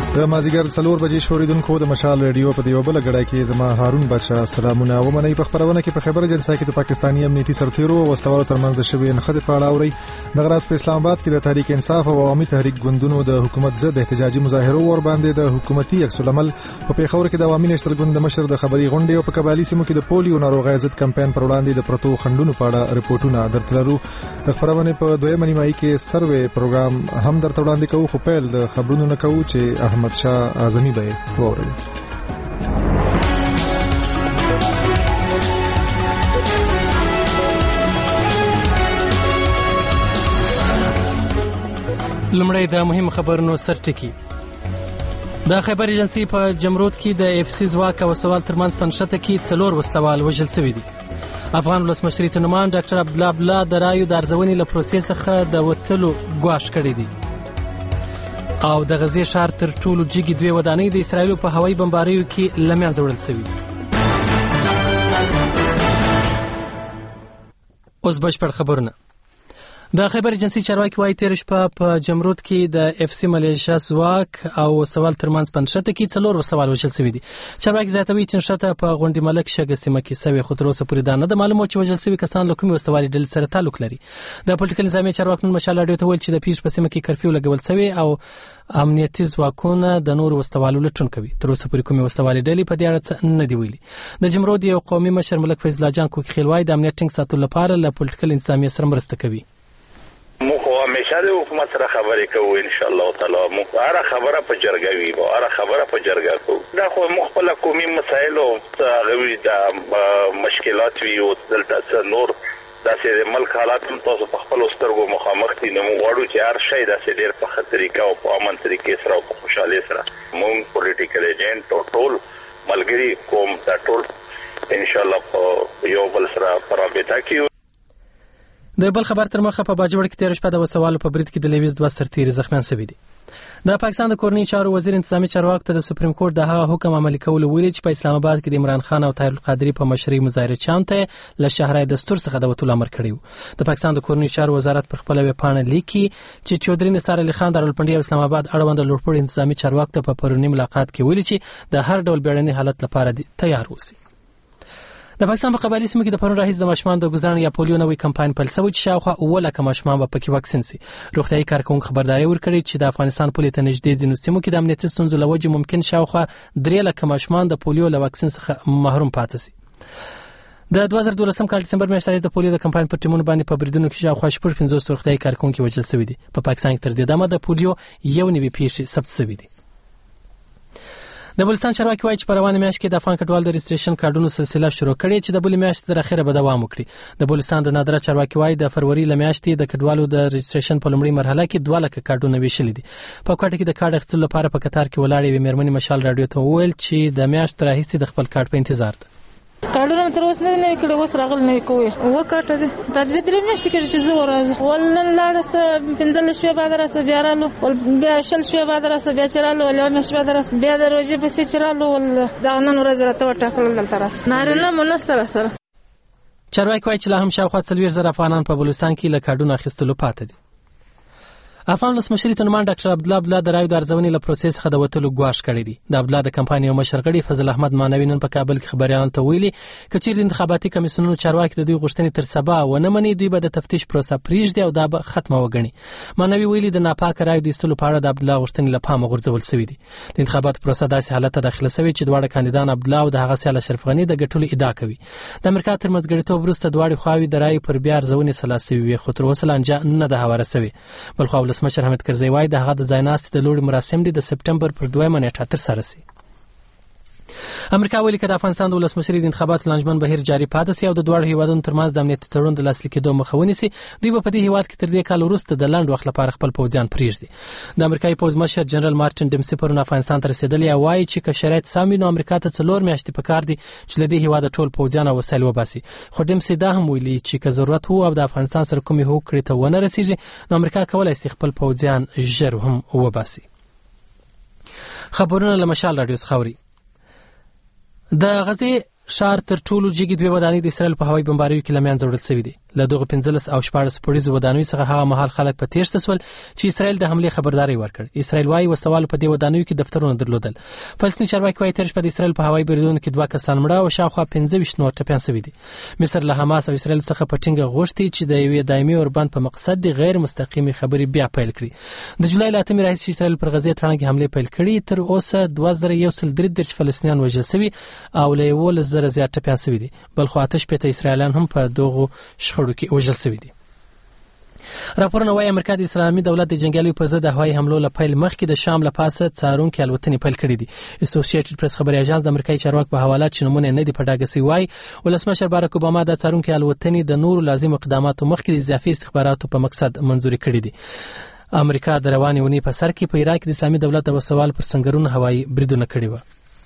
د مازیګر 4 بجې شوریدونکو د مشال ریډیو په دیو بل غړای کې زما هارون بادشاہ سلامونه ومني په خبرونه کې په خبره جنسا کې د پاکستاني امنیتي سرتیرو او وسلوالو ترمنځ شوی نخښه په اړه اوري د غراس په اسلام آباد کې د تحریک انصاف او عوامي تحریک ګوندونو د حکومت ضد احتجاجي مظاهرو ور باندې د حکومتي عکس العمل په پیښور کې د عوامي نشتل ګوند مشر د خبري غونډې او په قبایلی سیمو کې د پولیو ناروغي ضد کمپاین پر وړاندې د پروتو خندونو په اړه رپورټونه درتلرو د خبرونه په دویمه نیمایي کې سروې پروګرام هم درته وړاندې کوو خو پیل د خبرونو نه کوو چې احمد شاه اعظمي به ووري لمړی د مهم خبرونو سرټکی د خبر ایجنسی په جمرود کې د اف سی ځواک او سوال ترمنځ پنځته کې 4 وسلوال وژل شوي دي. افغان ولسمشر تنمان ډاکټر عبدالله بلا د رایو د ارزونې له پروسې څخه د وتلو ګواښ کړی دی او د غزې ښار تر ټولو جګې 2 ودانۍ د اسرایلو په هوایي بمباریو کې له منځه وړل شوي. اوس بشپړ خبرونه. د خبر ایجنسی چارواکي وايي تیر شپه په جمرود کې د اف سی ملیشیا ځواک او سوال ترمنځ پنځته کې 4 وسلوال وژل شوي دي. چارواکي زیاتوي چې نشته په غونډې ملک شګه سیمه کې سوي خو تر اوسه پورې دا نه د معلومو چې وژل شوي کسان له کومې وسلوالي ډلې سره تعلق لري. د پولیټیکل نظامي چارواکو مشال راډیو ته ویل چې د پیښ په سیمه کې کرفیو لګول شوی او امنیتي ځواکونه د نور وسلوالو لټون کوي. تر اوسه پورې کومې وسلوالي ډلې په دې اړه نه دی ویلي. د جمرود یو قومي مشر ملک فیض الله جان کوکی خیلوای د امنیت ټینګ ساتلو لپاره له پولیټیکل انتظامیه سره مرسته کوي. موږ همیشه د حکومت سره خبرې کوو ان شاء الله تعالی. موږ هر خبره په جرګه وی او هر خبره په جرګه کوو. دا خو مخبل قومي مسایل او غوي د مشکلات وی او دلته نور داسې ملک حالات هم تاسو په خپل سترګو مخامخ دي. نو موږ غواړو چې هر شی داسې ډېر په خطرې او په امن طریقې سره او په خوشاله سره موږ پولیټیکل ایجنټ او ټول ملګری کوم دا ټول ان شاء الله په یو بل سره پرابطه کې. د بل خبر تر مخه په باجوړ کې تیر شپه د وسوالو په برید کې د لیویز 2 سرتیري زخمیان شوي دي. د پاکستان د کورنۍ چارو وزیر انتظامی چارواکو ته د سپریم کورټ د هغه حکم عملي کولو ویلي چې په اسلام آباد کې د عمران خان او طاهر القادری په مشرۍ مظاهره چانته له شهرای دستور څخه د وټول امر کړی. د پاکستان د کورنۍ چارو وزارت پر خپل ویبپاڼه لیکي چې چودري نثار علي خان دارالپنډي او اسلام آباد اړوند لوړپوړي انتظامی چارواکو ته په پرونی ملاقات کې ویلي چې د هر ډول بیړني حالت لپاره تیار اوسي. د پاکستان په قبایلی سیمو کې د پرون راهیس د ماشومان د ګزارن یا پولیو نوې کمپاین پیل شوی چې شاوخوا 9 لک ماشومان به پکې واکسین شي. روغتیايي کارکونکو خبرداري ورکړې چې د افغانستان پولې ته نږدې ځینو سیمو کې د امنیتي ستونزو له وجې ممکن شاوخوا 3 لک ماشومان د پولیو له واکسین څخه محروم پاتې شي. د 2012 کال دسمبر میاشتې د پولیو د کمپاین پر ټیمونو باندې په بریدونو کې شاوخوا 50 روغتیايي کارکونکو وژل شوي دي. په پاکستان کې تر دې دمه د پولیو یو نوي پیښې ثبت شوي دي. د بلوچستان چارواکي وايي چې په روانه میاشت کې د افغان کډوال د رجسټریشن کارډونو سلسله شروع کړې چې د بلې میاشتې تر اخره به دوام وکړي. د بلوچستان د نادره چارواکي وايي د فروری له میاشتې د کډوالو د رجسټریشن په لومړۍ مرحله کې 2 لک کارډونه ویشل دي. په کوټه کې د کارت اخیستلو لپاره په قطار کې ولاړې وي مېرمنې مشال راډیو ته وویل چې د میاشتې راهیسې د خپل کارت په انتظار ده. کارډونه تر اوسه نه کړي اوس راغل نه کوي و کارت دي د 2-3 میاشتې کې چې زه ورځ ولن لاړه 15 شپې بعد راځه بیا رالو ول بیا شل شپې بعد راځه بیا چرالو ول مې شپه درس بیا د روزي په سي چرالو ول دا نن ورځ راته ټاکل دلته راس نارینه منستر سره. چارواکي وايي چې لا هم شاوخوا 40,000 افغانان په بلوچستان کې له کارډونو اخیستلو پاتې دي. افغان ولسمشر تنمان ډاکټر عبدالله بلا د رایو د ارزونې له پروسې څخه د وتلو ګواښ کړی دی. د عبدالله د کمپاین یو مشر غړي فضل احمد مانوي نن په کابل کې خبريالانو ته ویلي چې چیرې انتخاباتي کمیسیونونو چارواکي د دوی غوښتنې تر سبا ونه مني دوی به د تفتیش پروسه پریږدي او دا به ختمه وګڼي. مانوي ویلي د ناپاک رایو د ایستلو په اړه د عبدالله غوښتنې له پامه غورځول شوې دي. د انتخاباتو پروسه داسې حالت ته داخله شوې چې دواړه کاندیدان عبدالله او د هغه سیال اشرف غني د ګټلو ادعا کوي. د امریکا تر منځګړیتوب وروسته دواړه خواوې د رایو پر بیا ارزونې سلاسي وي خو تر اوسه لانجه نه ده هواره شوې. بل خو ولسمشر حامد کرزي وايي د هغه د ځایناستي د لوړ مراسم دي د سپټمبر پر 2 نیټه تر سره شي. امریکا ویلي چې د افغانستان د ولسمشرۍ د انتخاباتو لانجمن بهیر جاري پاتې شي او د دوه هیوادونو ترمنځ د امنیتي تړون د لاسلیک کېدو مخه ونیسي. دوی په دې هیواد کې تر دې کال وروسته د لنډ وخت لپاره خپل پوځیان پرېږدي. د امریکایي پوځ مشر جنرال مارټین ډیمسي پرون افغانستان ته رسیدلی او وايي چې که شرایط سم وي نو امریکا ته 4 میاشتې پکار دي چې له دې هیواد ټول پوځیان او وسایل وباسي. خو ډیمسي دا هم ویلي چې که ضرورت وو او د افغانستان سره کومې هوکړې ته ونه رسیږي نو امریکا کولای شي خپل پوځیان ژر هم وباسي. خبرونه له مشال راډیو څخه اوري. د غزې ښار تر ټولو جګې 2 ودانۍ د اسرائیل په هوایي بمباریو کې له منځه وړل شوي دي. له دغه 15 او 14 پوړیزو ودانیو څخه هغه مهال خلک په تیښته سول چې اسرائیل د حمله خبرداري ورکړ. اسرائیل وايي وسوال په دې ودانیو کې دفترونه درلودل. فلسطیني چارواکي وايي تر شپه د اسرائیل په هوایي بریدونو کې 2 کسان مړه او شاوخوا 15 نور ټپيان شوي دي. مصر له حماس او اسرائیل څخه په ټینګه غوښتي چې د یوې دایمي اوربند په مقصد د غیر مستقیمي خبرې بیا پیل کړي. د جولای ل 8 راهیسې اسرائیل پر غزه تړونکې حمله پیل کړي. تر اوسه 2133 فلسطینیان وژل شوي او له 1,000 زیات ټپيان شوي دي. بل خو 8 اسرائیلیان هم په دغه شخړو کې وژل شوي دي. راپورونه وايي امریکا د اسلامي دولت د جنگیالیو پر ضد هوایي حملو له پیل مخکې د شام له پاسه څارونکي الوتنې پیل کړې دي. اسوسییټډ پریس خبري اژانس د امریکایي چارواکو په حواله چې نمونه نه دی په ډاګه سی وايي ولسمشر باراک اوباما د څارونکي الوتنې د نورو لازم اقداماتو مخکې د اضافي استخباراتو په مقصد منزوري کړې دي. امریکا د روانې ونې په سر کې په عراق د اسلامي دولت د وسوال پر سنگرونو هوایي بریدونه کړي و.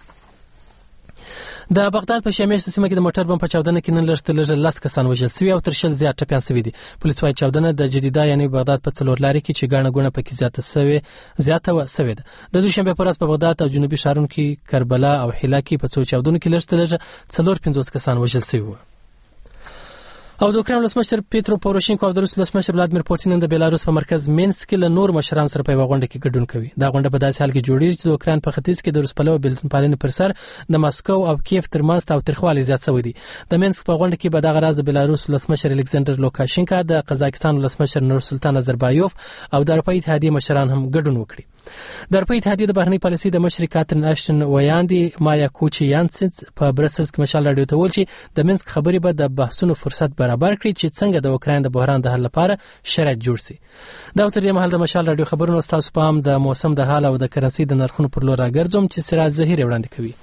د بغداد په شامیش سیمه کې د موټر بم په چاودنه کې نن لږ 10 کسان وژل شوي او تر 60 زیات ټپيان شوي دي. پولیس وايي چاودنه د جدیده یعنی بغداد په څلور لارې کې چې ګڼه ګونه پکې زیاته وسوي ده. د دوشنبه پر ورځ په بغداد او جنوبي ښارونو کې کربلا او حیلا کې په څو چاودنو کې لږ 450 کسان وژل شوي وو. او د اوکراین ولسمشر پیترو پوروشینکو او د روس ولسمشر ولادمیر پوتین د بیلاروس په مرکز مینسک کې له نور مشرانو سره په غونډه کې ګډون کوي. دا غونډه په داسې حال کې جوړیږي چې د اوکراین په ختیځ کې د روس پلوه بلتنپالنې پر سر د ماسکو او کیف ترمنځ تاوتریخوالی زیات شوی دی. د مینسک په غونډه کې به دغه راز د بیلاروس ولسمشر الکساندر لوکاشینکا، د قزاقستان ولسمشر نورسلطان نظربایوف او د اروپایي اتحادیې مشران هم ګډون وکړي. د اروپایي اتحادیې د بهرنی پالیسي د مشر کاترین اشټن ویاندې مایا کوچیانسنس په برسلز کې مشال راډیو ته ویل چې د مینسک خبرې به د بحثونو فرصت برابر کړي چې څنګه د اوکراین د بحران د حل لپاره شرایط جوړ شي. دا تر دې مهال د مشال راډیو خبرونو تاسو پام د موسم د حال او د کرنسي د نرخونو پر لور راګرځوم چې سراج زهیر وړاندې کوي.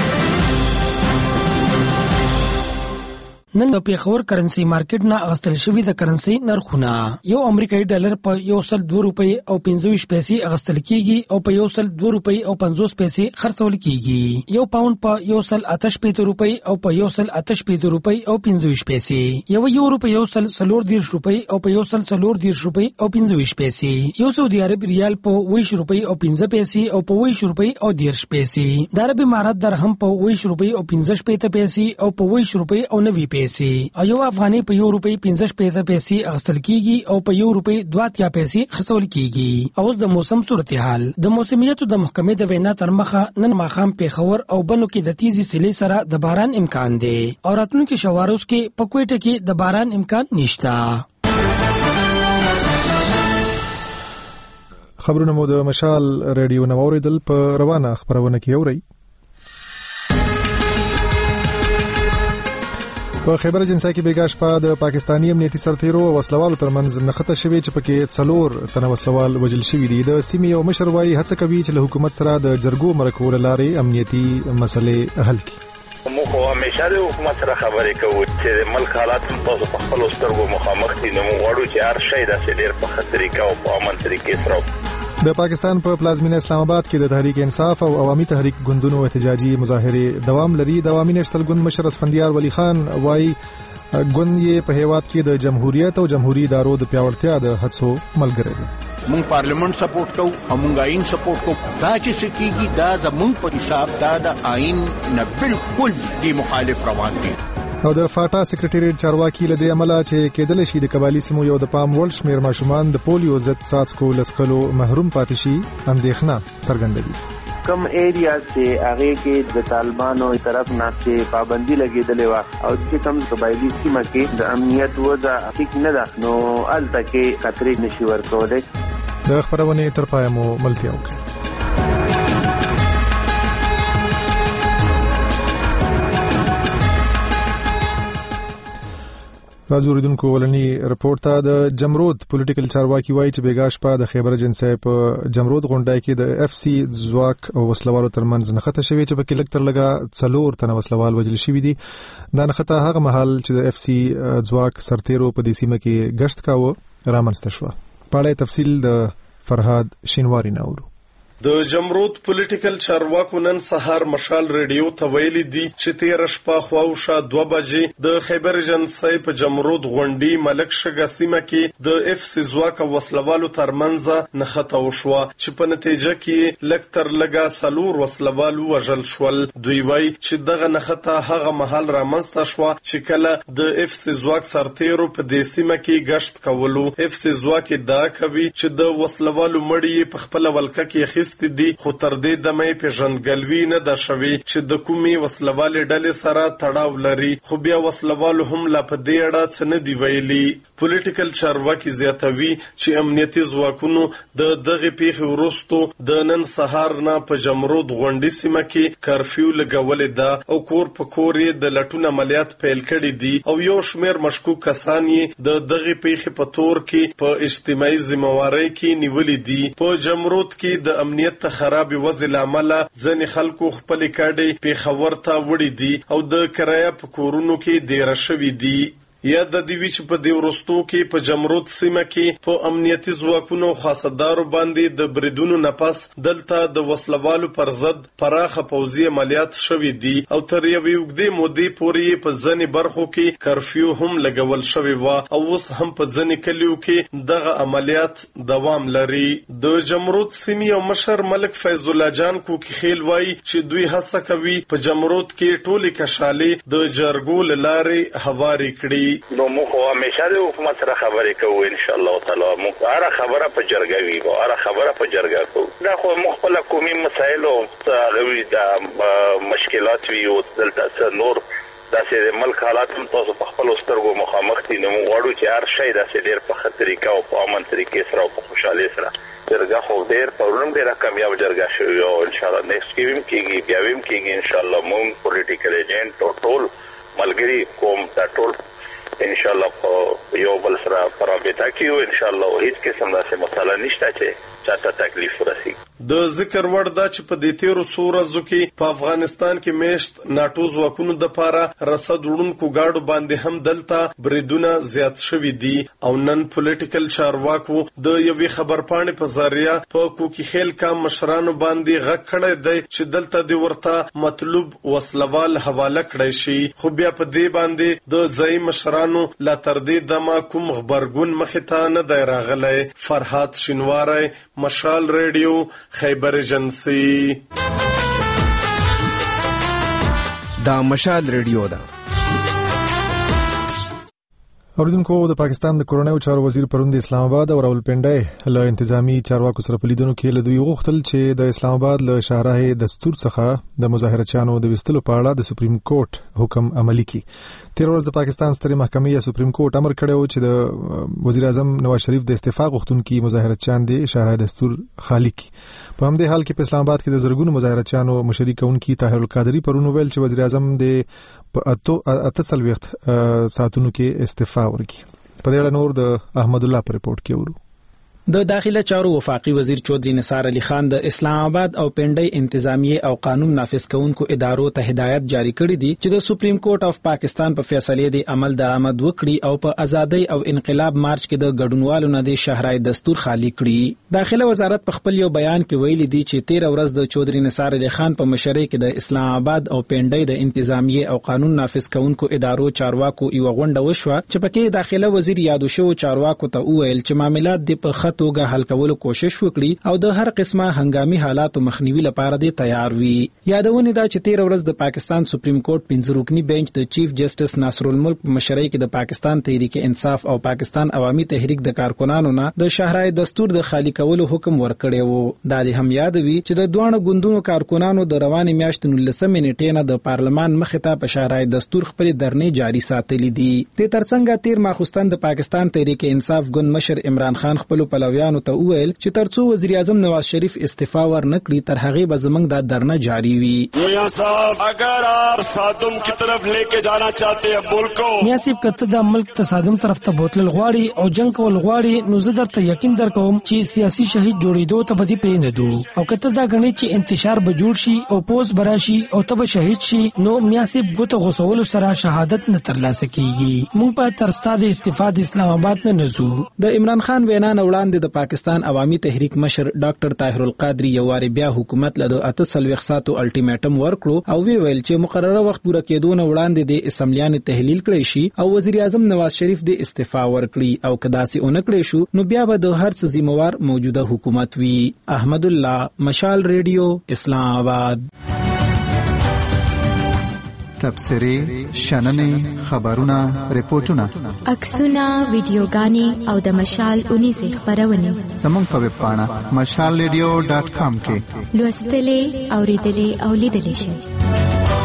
نن په پیښور کرنسي مارکیټ نه اغستل شوی د کرنسي نرخونه یو امریکایي ډالر په 102 روپۍ او 25 پیسې اغستل کیږي او په 102 روپۍ او 50 پیسې خرڅول کیږي. یو پاوند په 108 روپۍ او په 108 روپۍ او 25 پیسې. یو یورو په 140 روپۍ او په 140 روپۍ او 25 پیسې. یو سعودي عرب ریال په 20 روپۍ او 15 پیسې او په 20 روپۍ او 10 پیسې. د عرب امارات درهم په 20 روپۍ او 15 پیسې او په 20 روپۍ او 90 پیسې. او یو افغاني په 1 روپۍ 15 پیسې اغستل کیږي او په 1 روپۍ 2 پیسې خرڅول کیږي. او د موسم صورتحال د موسمیاتو د محکمې د وینا تر مخه نن ماخام پیښور او بنو کې د تیزی سیلې سره د باران امکان دی او راتلونکي شواروس کې په کوټه کې د باران امکان نشته. خبرونه مو د مشال رادیو نو اوریدل په روانه خبرونه کې اوري. په خیبر جنسا کې بیګا شپه د پاکستاني امنیتي سرتیرو او وسلوالو ترمنځ نښته شوې چې پکې 4 تنه وسلوال وژل شوي دي. د سیمې یو مشر وايي هڅه کوي چې له حکومت سره د جرګو مرکو لارې امنیتي مسلې حل کړي. موږ همیشه د حکومت سره خبرې کوو چې ملک حالات په خپل سترګو مخامخ دي. نو موږ غواړو چې هر شی د ډېر په خطرې او په امن طریقې سره. د پاکستان په پلازمینه اسلام آباد کې د تحریک انصاف او عوامي تحریک ګوندونو احتجاجي مظاهره دوام لري. د عوامي نشتل ګوند مشر اسفندیار ولی خان وايي ګوند یې په هیواد کې د جمهوریت او جمهوریت ادارو د پیاوړتیا د هڅو ملګری دی. مونږ پارلیمنت سپورټ کوو او مونږ آئین سپورټ کوو. دا چې سکیږي دا زمونږ په حساب دا د آئین نه بالکل دی مخالف روان دي. او د فاټا سیکریټریټ چارواکي له دې عمله چې کېدل شي د قبایلی سیمو یو د پام وړ شمیر ماشومان د پولیو ضد څاڅکو لسکلو محروم پاتې شي اندېښنه څرګندوي. کم ایریا چې هغه کې د طالبانو طرف نه چې پابندي لګیدلې و او چې کم قبایلی سیمه کې د امنیت وضع حقیق نه ده نو الته کې خطرې نشي ورکولای. د خبرونه تر پای مو ملتیا وکړه. راځوریدونکو ولني رپورټ ته د جمرود پولیټیکل چارواکي وایي چې بیګا شپه د خیبر جنسا په جمرود غونډه کې د اف سی ځواک او وسلوالو ترمنځ نښته شوې چې پکې لکتر لګا 4 تنه وسلوال وژل شوي دي. دا نښته هغه مهال چې د اف سی ځواک سرتیرو په دې سیمه کې گشت کاوه رامنځته شو. په اړه تفصیل د فرهاد شینواری ناورو. د جمرود پولیټیکل چارواکو نن سهار مشال ریډیو ته ویلي دي چې 13 شپه خواوشا 2 بجې د خیبر ایجنسی په جمرود غونډي ملک شګه سیمه کې د اف سی ځواک وسلوالو ترمنځ نښته وشوه چې په نتیجه کې لکتر لګا سلور وسلوالو وژل شول. دوی وایي چې دغه نښته هغه مهال رامنځته شوه چې کله د اف سی ځواک سرتیرو په دې سیمه کې گشت کولو. اف سی ځواک دا کوي چې د وسلوالو مړی په خپل ولکه کې خسته دي، خو تر دې دمه پیژندګلوي نه ده شوی چې د کومي وسلوالې ډلې سره تړاو لري، خو بیا وسلوالو هم لا په دې اړه څه نه دی ویلي. پولیټیکل چارواکي زیاتوي چې امنیتي ځواکونو د دغه پیښې وروسته د نن سهار نه په جمرود غونډي سیمه کې کرفیو لګولې ده او کور په کور د لټون عملیات پیل کړي دي او یو شمېر مشکوک کسان یې د دغه پیښې په تور کې په اجتماعي ذمہواری کې نیولې دي. په جمرود کې د امنیت خراب وضع لامل ځنې خلکو خپل کاډي پیښور ته وړي دي او د کرایه په کورونو کې ډیر شوي دي. یا د دې چې په دې ورستو کې په جمرود سیمه کې په امنیتي ځواکونو خاصدارو باندې د بریدونو نفس دلته د وسلوالو پر ضد پراخه پوځي عملیات شوي دي او تر یوې اوږدې مودې پورې په ځینې برخو کې کرفیو هم لګول شوی و او اوس هم په ځینې کلیو کې دغه عملیات دوام لري. د جمرود سیمې او مشر ملک فیض الله جان کوکیخیل وایي چې دوی هڅه کوي په جمرود کې ټولې کشالې د جرګو له لارې هواري کړي. نو موږ همیشه د حکومت سره خبرې کوو ان شاء الله تعالی. موږ هر خبره په جرګه وی او هر خبره په جرګه کوو. دا خو مخبل قومي مسایل او غوي د مشکلات وی او دلته نور داسې د ملک حالات هم تاسو په خپل سترګو مخامخ دي. نو موږ غواړو چې هر شی داسې ډیر په خطرېکا او په امن طریقې سره او په خوشحالۍ سره جرګه خو ډیر پرونم ډیر کامیاب جرګه شوی او ان شاء الله نیکسټ کې هم کېږي بیا هم کېږي ان شاء الله. موږ پولیټیکل ایجنټ او ټول ملګری قوم دا ټول ان شاء الله په یو بل سره پرابطه کیو ان شاء الله. هیڅ قسم داسې مسله نشته چې چاته تکلیف ورسي. د ذکر وړ دا چې په دې 13 ورځو کې په افغانستان کې میشت ناتو ځواکونو د پاره رسد وړونکو گاډو باندې هم دلته بریدونه زیات شوي دي او نن پولیټیکل چارواکو د یوې خبرپاڼې په ذریعہ په کوکیخیل کام مشرانو باندې غږ کړی دی چې دلته د ورته مطلوب وسلوال حواله کړی شي، خو بیا په دې باندې د ځای مشرانو لا تر دې دمه کوم خبرګون مخې ته نه دی راغلی. فرحات شینواری، مشال ریډیو، خیبر ایجنسی. دا مشال ریډیو ده. اوریدونکو د پاکستان د کورونایي چارو وزیر پرون د اسلام آباد او راولپنډي له انتظامی چارواکو سره په لیدنو کې له دوی غوښتل چې د اسلام آباد له شاهراهي دستور څخه د مظاهرچیانو د وستلو په اړه د سپریم کورټ حکم عملی کړي. تیر ورځ د پاکستان سترې محکمې یا سپریم کورټ امر کړی چې د وزیر اعظم نواز شریف د استعفا غوښتونکي مظاهرچیان د شاهراهي دستور خالي کړي. په همدې حال کې په اسلام آباد کې د زرګونو مظاهرچیانو مشري کوونکي طاهر القادری پرون ویل چې وزیر اعظم د په اته څلوېښت ساعتونو کې استعفا ورکړي. په دې اړه نور د احمد الله پر رپورټ کې ورو. د داخله چارو وفاقي وزیر چودري نثار علي خان د اسلام آباد او پنډي انتظامیه او قانون نافذ کونکو ادارو ته هدایت جاری کړی دي چې د سپریم کورټ اف پاکستان په فیصله دی عمل درآمد وکړي او په ازادي او انقلاب مارچ کې د ګډونوالو نه د شاهراهي دستور خالي کړي. داخله وزارت په خپل یو بیان کې ویلي دي چې 13 ورځ د چودري نثار علي خان په مشرۍ کې د اسلام آباد او پنډي د انتظامیه او قانون نافذ کونکو ادارو چارواکو یو غونډه وشوه چې پکې داخله وزیر یادو شو چارواکو ته وویل چې معاملات د په توګه حل کولو کوشش وکړي او د هر قسمه هنګامي حالاتو مخنیوي لپاره د تیار وي. یادونه ده چې 13 ورځ د پاکستان سپریم کورټ 5 رکنی بنچ د چیف جسټس ناصر الملک په مشرۍ کې د پاکستان تحریک انصاف او پاکستان عوامي تحریک د کارکونانو نه د شاهراهي دستور د خالي کولو حکم ورکړی وو. دا د هم یادوي چې د دوه ګوندونو کارکونانو د رواني میاشتې 19 نیټې نه د پارلمان مخې ته په شاهراهي دستور خپل درنې جاری ساتلې دي. د ترڅنګ 13 ماخوستن د پاکستان تحریک انصاف ګوند مشر عمران خان خپل پلویانو ته وویل چې ترڅو وزیر اعظم نواز شریف استعفا ورنکړي تر هغه به زمنګ د درنه جاری وي. میاں صاحب اگر آپ تصادم کی طرف لے کے جانا چاہتے ہیں ملک کو میاں صاحب کته د ملک تصادم طرف ته بوتل غواړي او جنگ کول غواړي نو زه درته یقین درکوم چې سیاسي شهید جوړېدو ته بدی پې نه دو او کته دا غني چې انتشار به جوړ شي او پوس براشي او تب شهید شي نو میاں صاحب ګوت غوسول سره شهادت نه ترلاسه کیږي. موږ په ترستا د استعفا د اسلام آباد نه نزو. د عمران خان وینا وړاندې وړاندې د پاکستان عوامي تحریک مشر ډاکټر طاهر القادری یو واری بیا حکومت له 48 ساعتو الټیمیټم ورکړو او وی ویل چې مقرره وخت پوره کېدو نه وړاندې د اسمبلیانو تحلیل کړی شي او وزیر اعظم نواز شریف د استعفا ورکړي او کدا سي اونکړي شو نو بیا به د هر څه ذمہوار موجوده حکومت وي. احمد الله، مشال ریډیو، اسلام آباد. تبصرې، شننې، خبرونه، ریپورتونه، عکسونه، ویډیوګانې او د مشال 19 خبرونه زموږ په ویب پاڼه mashalradio.com کې لوستلې، اوریدلې او لیدلې شئ.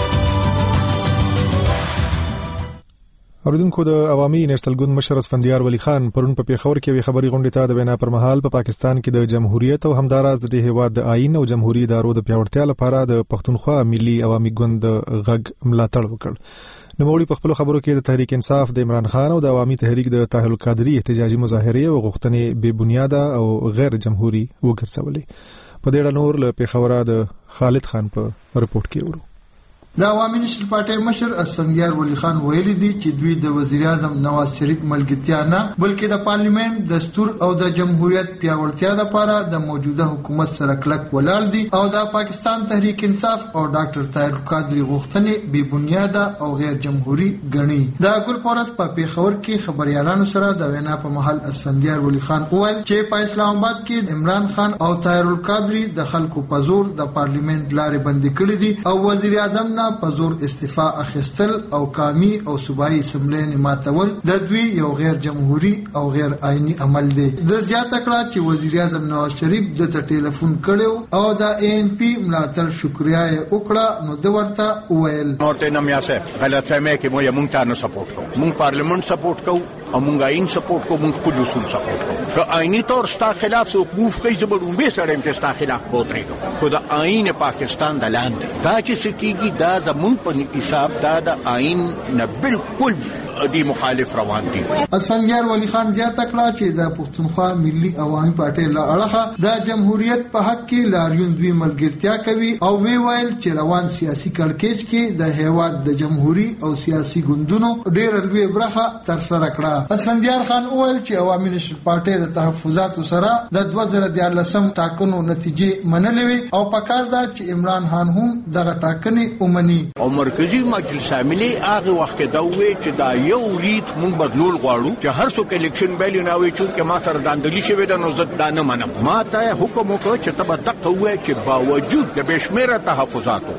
اوریدونکو، د عوامي نېشنل ګوند مشر اسفندیار ولی خان پرون په پیښور کې وی خبري غونډه ته د وینا پر مهال په پاکستان کې د جمهوریت او همداراز د هیواد د آئین او جمهوریت ادارو د پیاوړتیا لپاره د پښتونخوا ملي عوامي ګوند غږ ملاتړ وکړ. نوموړي په خپل خبرو کې د تحریک انصاف د عمران خان او د عوامي تحریک د طاهر القادری احتجاجي مظاهره او غوښتنې بے بنیاده او غیر جمهوری وګرځولې. په دې اړه نور له پیښوره د خالد خان په رپورت کې ورو. د عوامي نېشنل پارټي مشر اسفندیار ولی خان ویلي دي چې دوی د وزیر اعظم نواز شریف ملګرتیا نه بلکې د پارلیمنت دستور او د جمهوریت پیاوړتیا لپاره د موجوده حکومت سره کلک ولاړ دي او د پاکستان تحریک انصاف او ډاکټر طاهر القادری غوښتنې بې بنیاده او غیر جمهوری ګڼي. د ګل پورس په پیښور کې خبريالانو سره د وینا په محل اسفندیار ولی خان وویل چې په اسلام آباد کې عمران خان او طاهر القادری د خلکو په زور د پارلیمنت لارې بندي کړې دي او وزیر اعظم په زور استعفا اخیستل او قومي او صوبایي اسمبلیانې ماتول د دوی یو غیر جمهوری او غیر آئینی عمل دی. د زیاته کړه چې وزیر اعظم نواز شریف د ټلیفون کړو او د ANP ملاتړ شکریا یې وکړه نو د ورته وویل نورته نمیاسه غلط فهمه کې مونږ ته نه سپورټ کوو، مونږ پارلیمنت سپورټ کوو او مونږ آئین سپورټ کوو، مونږ خپل اصول سپورټ کوو. که آئینی طور ستا خلاف څوک موف کوي زبرون به سره هم ستا خلاف بوتري خو د آئین پاکستان د لاندې دا چې سکیږي دا د مونږ په حساب دا د آئین نه بالکل دی مخالف روان دي. اسفندیار ولی خان زیاته کړه چې د پښتونخوا ملي عوامي پارټي له اړخه د جمهوریت په حق کې لاریون دوی ملګرتیا کوي او وی ویل چې روان سیاسي کړکېچ کې د هیواد د جمهوری او سیاسي ګوندونو ډېر لوی برخه تر سره کړه. اسفندیار خان ویل چې عوامي نېشنل پارټي د تحفظاتو سره د 2014 ټاکنو نتیجې منلې او پکار دا چې عمران خان هم دغه ټاکنې ومني او مرکزی مجلس عاملي هغه وخت دا وی چې دا یو ریت مونږ بدلول غواړو چې هر څوک الیکشن بیل نه وي چې ما سره داندلی شوی د نو زد دانه منم. ما ته حکم وکړ چې تبه دقه وای چې باوجود د بشمیره تحفظاتو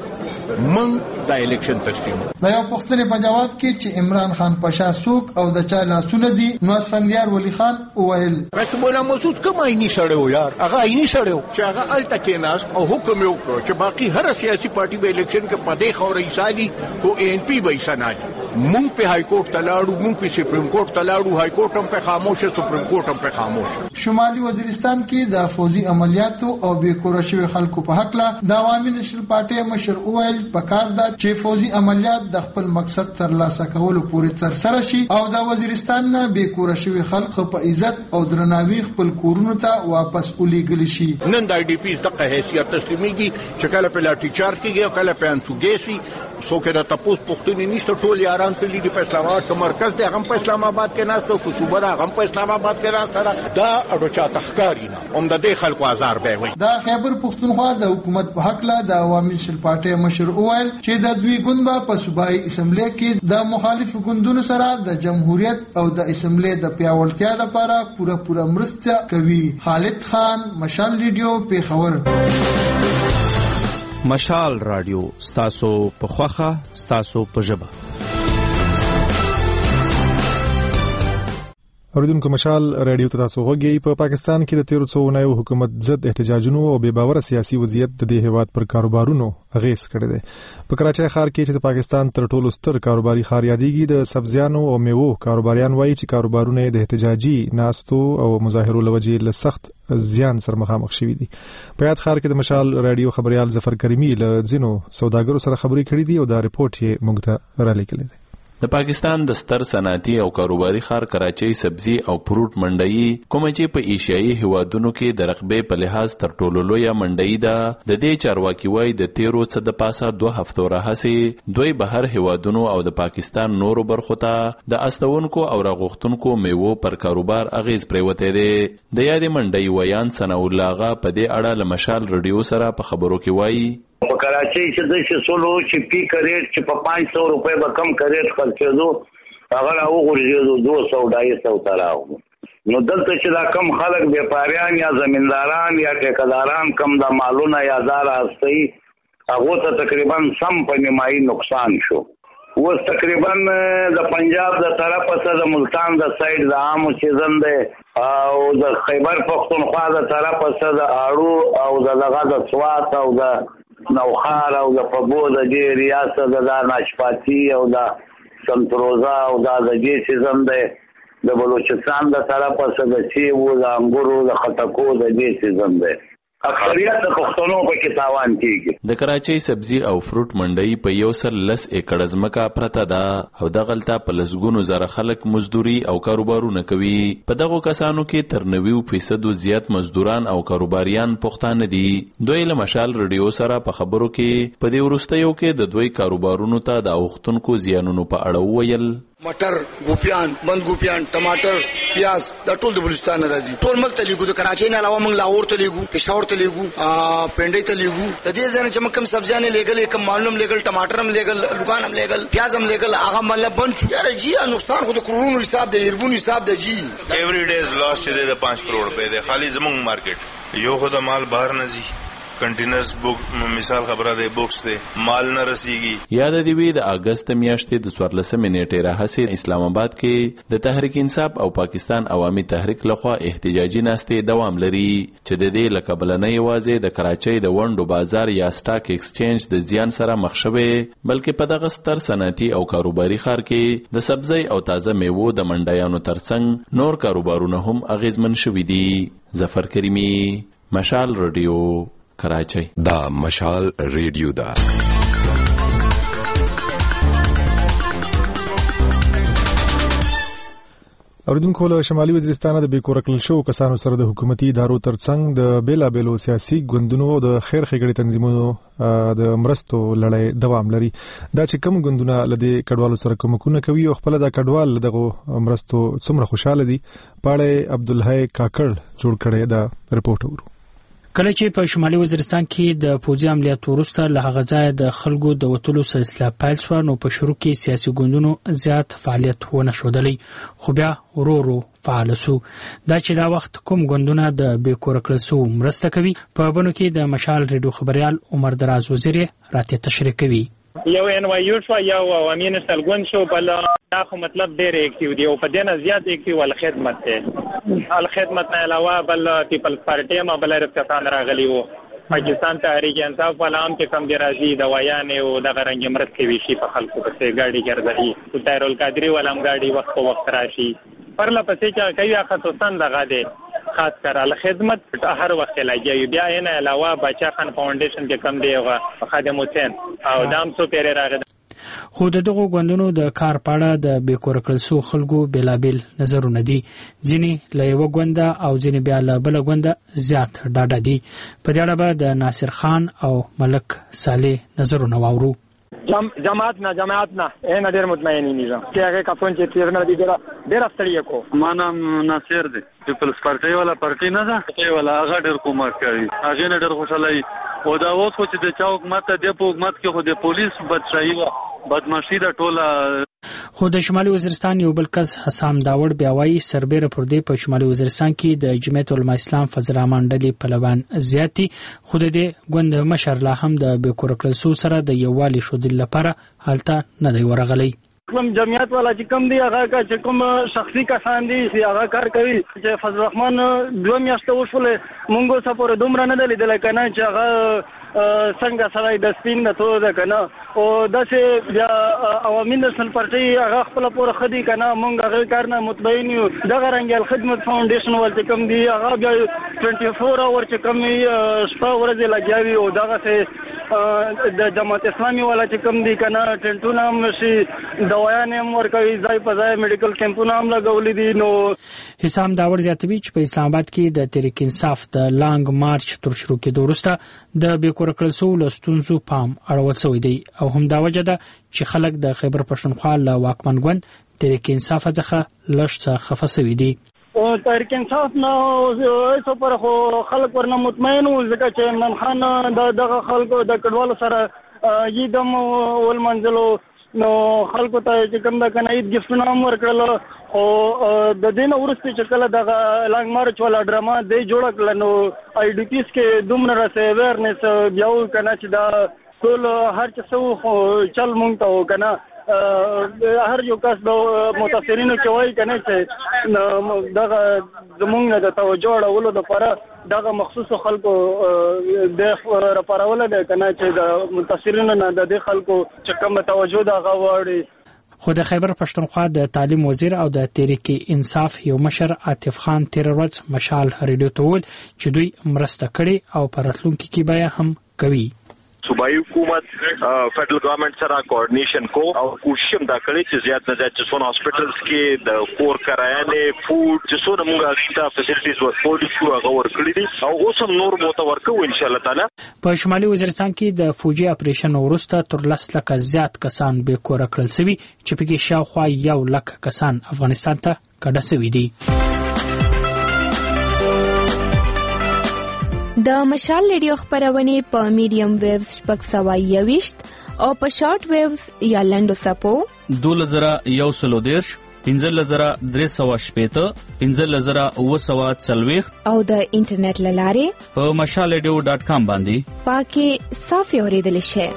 مونږ د الیکشن تسلیم. دا یو پوښتنه په جواب کې چې عمران خان پاشا سوق او د چا لاسونه دي نو اسفندیار ولی خان وویل رسول الله مسعود کوم عیني سړیو یار هغه عیني سړیو چې هغه الته کې ناس او حکم یو کړ چې باقي هر سیاسي پارټي به الیکشن کې پدې خوري سالي کو ANP به سنالي. مونږ په های کورټ تلاړو، مونږ په سپریم کورټ تلاړو، های کورټ هم په خاموشه، سپریم کورټ هم په خاموشه. شمالي وزیرستان کې د فوزي عملیاتو او بیکوره شوی خلکو په حق له د عوامي نېشنل پارټي مشر وویل پکار دا چې فوزي عملیات د خپل مقصد ترلاسه کولو پورې تر سره شي او د وزیرستان نه بیکوره شوی خلکو په عزت او درناوي خپل کورونو ته واپس ولېږل شي. نن د IDPs دغه حیثیت تسلیميږي چې کله په لاټي چارج کېږي او کله په انسوګېسي څوک د تپوس پښتوني نشته، ټول یاران تللی دي په اسلام آباد کې مرکز دی، هغه په اسلام آباد کې ناست او صوبه هغه په اسلام آباد کې ناست. دا اډو چا تخکاری نه هم د دې خلکو آزار به وي. دا خیبر پښتونخوا د حکومت په حق له د عوامي نېشنل پارټي مشر وویل چې د دوی ګوند په صوبایي اسمبلی کې د مخالف ګوندونو سره د جمهوریت او د اسمبلی د پیاوړتیا لپاره پوره مرسته کوي. خالد خان، مشال ریډیو، پیښور. مشال رادیو ستاسو په خوخه ستاسو په ژبه. اوریدونکو، مشال رادیو ته تاسو غوږی. په پاکستان کې د 13 حکومت ضد احتجاجونو او بے باور سیاسي وضعیت د دې هیواد پر کاروبارونو اغیز کړی دی. په کراچۍ ښار کې چې د پاکستان تر ټولو ستر کاروباري ښار یادېږي، د سبزیانو او میوو کاروباریان وایي چې کاروبارونه د احتجاجي ناستو او مظاهرو لوجې له سخت زیان سره مخامخ شوي دي. په یاد ښار کې د مشال رادیو خبريال ظفر کریمی له ځینو سوداګرو سره خبرې کړې دي او دا ریپورت یې موږ ته را لیکلی دی. د پاکستان د ستر صنعتي او کاروباري ښار کراچۍ سبزي او فروټ منډي کوم چې په ایشیایي هیوادونو کې د رقبې په لحاظ تر ټولو لویه منډي ده، د دې چارواکي وایي د تیرو څه د پاسه 2 هفتو راهسې دوی بهر هیوادونو او د پاکستان نورو برخو ته د استونکو او راغښتونکو میوو پر کاروبار اغیز پریوتی دی. د یادې منډي ویان ثناء الله غا په دې اړه له مشال رادیو سره په خبرو کې وایي په کراچۍ چې د شسولو چې پیک ریټ چې په 500 روپے به کم کریټ خرڅېدو هغه راو غورځېدو 200-250 ته راغلو. نو دلته چې دا کم خلک بیپاریان یا زمینداران یا ټیکداران کم د مالونه یا دار هستي هغه ته تقریبا سم په نیمایي نقصان شو. اوس تقریبا د پنجاب د طرفه سره د ملتان د سایډ د عامو سیزن دی او د خیبر پختونخوا د طرفه سره د اړو او دغه د سوات او د نوخار او د پبو د دې ریاست د ناشپاتی او د سنتروزا او د دې سیزن دی د بلوچستان د طرفه سره د سیو د انګورو د خټکو د دې سیزن دی. اکثریت د پښتنو په کې تاوان کیږي. د کراچۍ سبزي او فروټ منډي په 110 ایکړ ځمکه پرته ده او د غلطه په لسګونو زره خلک مزدوري او کاروبارونه کوي. په دغه کسانو کې تر 90% زیات مزدوران او کاروباریان پښتانه دي. دوی له مشال رادیو سره په خبرو کې په دې ورستیو کې د دوی کاروبارونو ته د اوختونکو زیانونو په اړه ویل مټر، ګوپیان، بند ګوپیان، ټماټر، پیاز دا ټول د بلوچستان راځي. ټول ملک ته لیږو. د کراچۍ نه علاوه موږ لاهور ته لیږو، پېښور ته لیږو، پنډۍ ته لیږو. د دې ځای نه چې موږ کوم سبزیان لېږل، کوم مالونه لېږل، ټماټر هم لېږل، لوګان هم لېږل، پیاز هم لېږل، هغه مطلب بند شو. یاره جی نقصان خو د کرونو حساب دی، اربونو حساب دی جی. ایوری ډے از لاس چې د 5 کروڑ روپے دی خالی زموږ مارکیټ. یو خو د مال بهر نه ځي، کنټینرز بوک مثال خبره ده بوکس ده مال نه رسیږي. یاد دی وی د اگست میاشتې د 14 نیټې راهسې اسلام آباد کې د تحریک انصاف او پاکستان عوامي تحریک لخوا احتجاجي ناستې دوام لري چې د دې لقب نه یوازې د کراچۍ د ونډو بازار یا سٹاک ایکسچینج د زیان سره مخ شوی بلکې په دغه ستر صنعتي او کاروباري ښار کې د سبزی او تازه میوو د منډیانو ترڅنګ نور کاروبارونه هم اغیزمن شوي دي. ظفر کریمی، مشال رادیو، کراچۍ. دا مشال ریډیو دا اوریدونکو له شمالي وزیرستان د بیکور کړل شو کسانو سره د حکومتي ادارو ترڅنګ د بیلابېلو سیاسي ګوندونو د خیر ښېګړې تنظیمونو د مرستو لړۍ دوام لري. دا چې کوم ګوندونه لدی کډوالو سره کومکونه کوي او خپل د کډوال دغه مرستو څومره خوشاله دي پاړې عبدالحی کاکړ جوړ کړي دا رپورټ ورو. کله چې په شمالي وزیرستان کې د پوځي عملیاتو وروسته له هغه ځایه د خلکو د وتلو سلسله پیل شوه نو په شروع کې سیاسي ګوندونو زیات فعالیت ونه ښودلی خو بیا ورو ورو فعال سو. دا چې دا وخت کوم ګوندونه د بیکور کړل سو مرسته کوي په بنو کې د مشال ریډیو خبريال عمر دراز وزیر راته تشریح کوي. یو ان وای یو شو یو عوامي نسل ګوند شو بل دا خو مطلب ډېر اکټیو دی او په دې نه زیات اکټیو ول خدمت ته ال خدمت نه علاوه بل پیپلز پارټي ما بل رفتان راغلی وو پاکستان تحریک انصاف ولام چې کم دی راځي د ویان او د غرنګ مرت کوي شي په خلکو په ګاډي ګرځي او تایرول قادری ولام ګاډي وخت په وخت راشي پرله پسې چې کوي خصوصا دغه دی خاص کر ال خدمت هر وخت لګي. بیا نه علاوه بچا خان فاونډیشن کې کم دی خادم حسین او دام سو پیری راغی. خو دغه غوندونو د کار پاړه د بیکور کړل سو خلکو بلابل نظرونه دي. ځینې له یو غونډه او ځینې بیا له بل غونډه زیات ډاډه دي. په دې اړه به د ناصر خان او ملک صالح نظرونه واورو. جماعت نه انا ډیر مطمئن نیم چې هغه کفن چې تیر نه دی ډیر ستړي کو. ما نام ناصر دی. پیپلز پارټي والا پارټي نه ده ته ولا هغه ډیر کومک کوي هغه نه ډیر خوشاله او دا اوس خو چې د چا حکومت د حکومت کې خو د پولیس بدشاهي بدمعشي د ټوله. خو د شمالي وزیرستان یو بل کس حسام داوړ بیا وایي سربېره پر دې په شمالي وزیرستان کې د جمعیت العلماء اسلام فضل الرحمن ډلې پلوان زیاتی خو د دې ګوند مشر لا هم د بیکور کړل سو سره د یووالي شودل لپاره حالت نه دی ورغلی. کوم جمعیت والا چې کوم دی هغه چې کوم شخصي کسان دي چې هغه کار کوي چې فضل الرحمن 2 میاشتې وشولې مونږ سپور دومره نه لیدل کنه چې هغه څنګه سړی د سپین د تو ده کنه او داسې بیا عوامي نسل پارټي هغه خپل پوره خدي کنه مونږ هغه کار نه مطمئن یو. دغه رنګل خدمت فاونډیشن ول چې کوم دی هغه بیا 24 اور چې کوم شپه ورځې لګیاوي او دغه د جماعت اسلامي والا چې کوم دي کنه ټنټونه هم شي دوايان هم ورکوي ځای په ځای میډیکل کیمپونه هم لګولې دي. نو حسام داور زیاتوي چې په اسلام آباد کې د تحریک انصاف د لانګ مارچ تر شروع کېدو وروسته د بیکور کړل سو لستونزو پام اړول شوی دی او هم دا وجه ده چې خلک د خیبر پښتونخوا له واکمن ګوند تحریک انصاف څخه لږ خفه شوي دي. تحریک انصاف نه اوسه پر خو خلک ورنه مطمئن وو ځکه چې عمران خان دغه خلکو د کډوالو سره یدم ول منځلو نو خلکو ته چې کوم د کنه ایت ګفټونه هم ورکړل او د دین ورسته چې کله دغه لانګ مارچ ولا ډراما دی جوړ کړل نو آی ډی پیس کې دومره راسه اویرنس بیاو کنه چې دا ټول هر څه سو چل مونږ ته کنه هر یو کس د متاثرینو چوي کنه چې دغه زمونږ د توجه اړولو لپاره دغه مخصوص خلکو د رپاراول ده کنه چې د متاثرینو نه د خلکو چې کوم توجه دغه وړي. خو د خیبر پښتونخوا د تعلیم وزیر او د تحریک انصاف یو مشر عاطف خان تیر ورځ مشال ریډیو ته ویل چې دوی مرسته کړي او په راتلونکي کې به هم کوي. صوبایي حکومت فدرل گورنمنت سره کوارډینیشن کو او کوشش هم دا کړی چې زیات نه زیات چې څونه هاسپټلز کې د کور کرایانې فوډ چې څونه موږ غوښتا فیسیلیټیز ورکړي شو هغه ورکړي دي او اوس هم نور مو ته ورکو ان شاء الله تعالی. په شمالي وزیرستان کې د فوجي اپریشن وروسته تر 10 لک زیات کسان به کور کړل شوی چې په کې شاوخوا 1 لک کسان افغانستان ته کډه شوی دي. د مشال ریډیو خبرونه په میډیم ویوز 621 او په شارټ ویوز یا لنډو سپو 2113 15380 15940 او د انټرنیټ لاره په mashalradio.com باندې پاکي صاف اوریدل شي.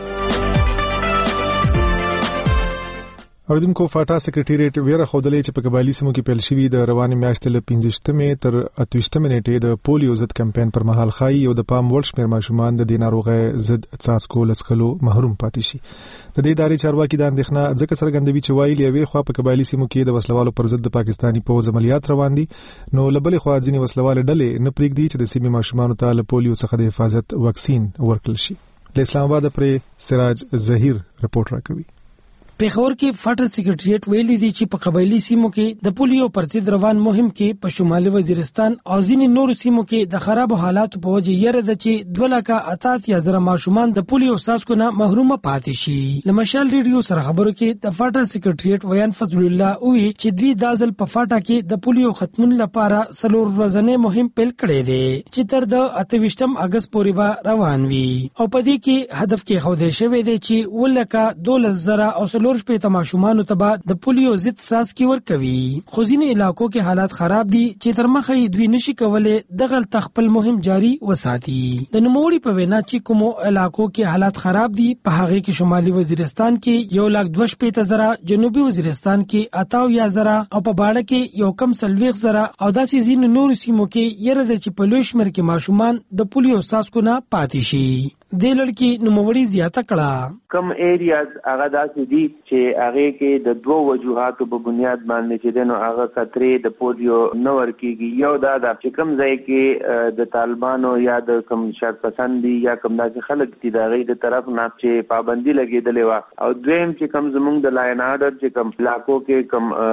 اوریدونکو فاټا سکریټریټ ویره خودلې چې په قبایلی سیمو کې پیل شوی د رواني میاشتې له 15 تر 28 نیټې د پولیو ضد کمپاین پر مهال خایي او د پام وړ شمېر ماشومان د ناروغۍ ضد څاڅکو لڅکلو محروم پاتې شي. د دې ادارې چارواکي د اندېښنه ځکه څرګندوي چې وایي لوي خو په قبایلی سیمو کې د وسلوالو پر ضد د پاکستاني پوځ عملیات روان دي نو لبلې خو ځینې وسلوال ډلې نه پریږدي چې د سیمې ماشومان ته له پولیو څخه د حفاظت واکسین ورکړل شي. له اسلام آباد پر سراج ظهیر رپورټ راکوي. پیښور کې فاټل سکریټریټ ویلي دی چې په قبایلی سیمو کې د پولیو پر ضد روان مهم کې په شمالي وزیرستان او ځینې نورو سیمو کې د خراب حالاتو په وجه یره ده چې 2,88,000 ماشومان د پولیو څاڅکو نه محروم پاتې شي. لمشال ریډیو سره خبرو کې د فاټل سکریټریټ ویان فضل الله وی چې دوی دازل په فاټا کې د پولیو ختمون لپاره سلور ورځې مهم پیل کړی دی چې تر د 28 اگست پورې به روان وي او په دې کې هدف کې خوده شوی دی چې ولکه 12,000 او لور شپې ماشومان ته د پولیو ضد څاڅکي ورکوي. خو ځینې علاقو کې حالات خراب دي چې تر مخه دوی نشي کولای دغه خپل مهم جاری وساتي. د نوموړي په وینا چې کوم علاقو کې حالات خراب دي په هغه کې شمالي وزیرستان کې 1,02,000 جنوبي وزیرستان کې 88,000 او په باړه کې یو کم 40,000 او داسې ځینې نور سیمو کې یره د چې په لوی شمېر کې ماشومان د پولیو څاڅکو نه پاتې شي. د لړکی نوموړي زیاته کړه کم ایریاز هغه داسې دي چې هغه کې د دوه وجوهاتو په بنیاد باندې چې دنو هغه خطرې د پولیو نو ورکیږي. یو دا د چې کم ځای کې د طالبانو یا د کم شرط پسندي یا کم داسې خلک دي د غي د طرف نه چې پابندي لګیدلې و او دویم چې کم زمونږ د لاین آرډر چې کم علاقو کې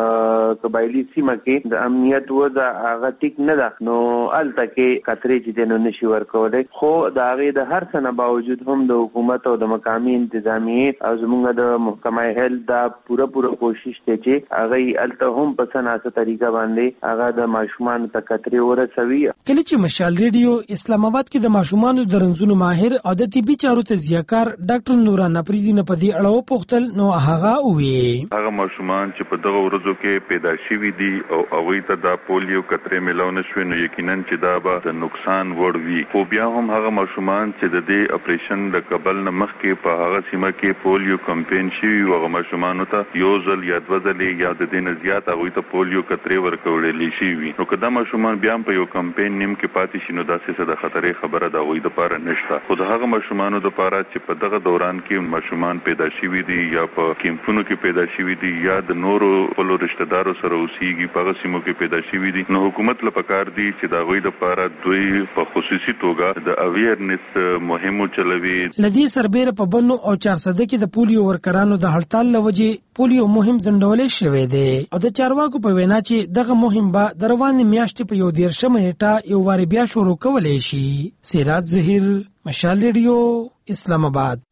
کم قبایلی سیمه کې د امنیت وضع هغه ټیک نه ده نو الته کې خطرې چې دنو نشي ورکولای. خو دا غي د هر څه باوجود هم د حکومت او د مقامی انتظامیه او زموږ د محکمه هیلث دا پوره کوشش ته چې هغه الته هم په سناسه طریقه باندې هغه د ماشومان ته خطرې ورسوي. کله چې مشال ریډیو اسلام آباد کې د ماشومان د رنځونو ماهر او د طبي چارو ته ځیاکار ډاکټر نوران پریدي نه پدې اړه پوښتل نو هغه وې هغه ماشومان چې په دغه ورځو کې پیدا شوي دي او هغه ته د پولیو خطرې ملونه شوي نو یقینا چې دا به د نقصان وړ وي. خو بیا هم هغه ماشومان چې د دې اپریشن د قبل نه مخکې په هغه سیمه کې پولیو کمپاین شوی او ماشومان ته یو ځل یا دوه ځلې یا د دې نه زیات هغه ته پولیو کترې ورکول شي وي نو کله ماشومان بیا په یو کمپاین نیم کې پاتې شي نو داسې څه د خطرې خبره دا وي د پاره نشته خو د هغه ماشومانو د پاره چې په دغه دوران کې ماشومان پیدا شوي دي یا په کیمپونو کې پیدا شوي دي یا د نورو خپل رشتہ دارو سره اوسېږي په هغه سیمو کې پیدا شوي دي نو حکومت له پکار دي چې دا غوي د پاره دوی په خصوصي توګه د اویرنس مهمو چلوي لدی سربېره په بنو او 400 کې د پولیو ورکرانو د هړتال لوجې پولیو مهم ځنډولې شوې ده او د چارواکو په وینا چې دغه مهم به د روانې میاشتې په 11 نیټه یو واری بیا شروع کولای شي سراج ظهیر مشال ریډیو اسلام آباد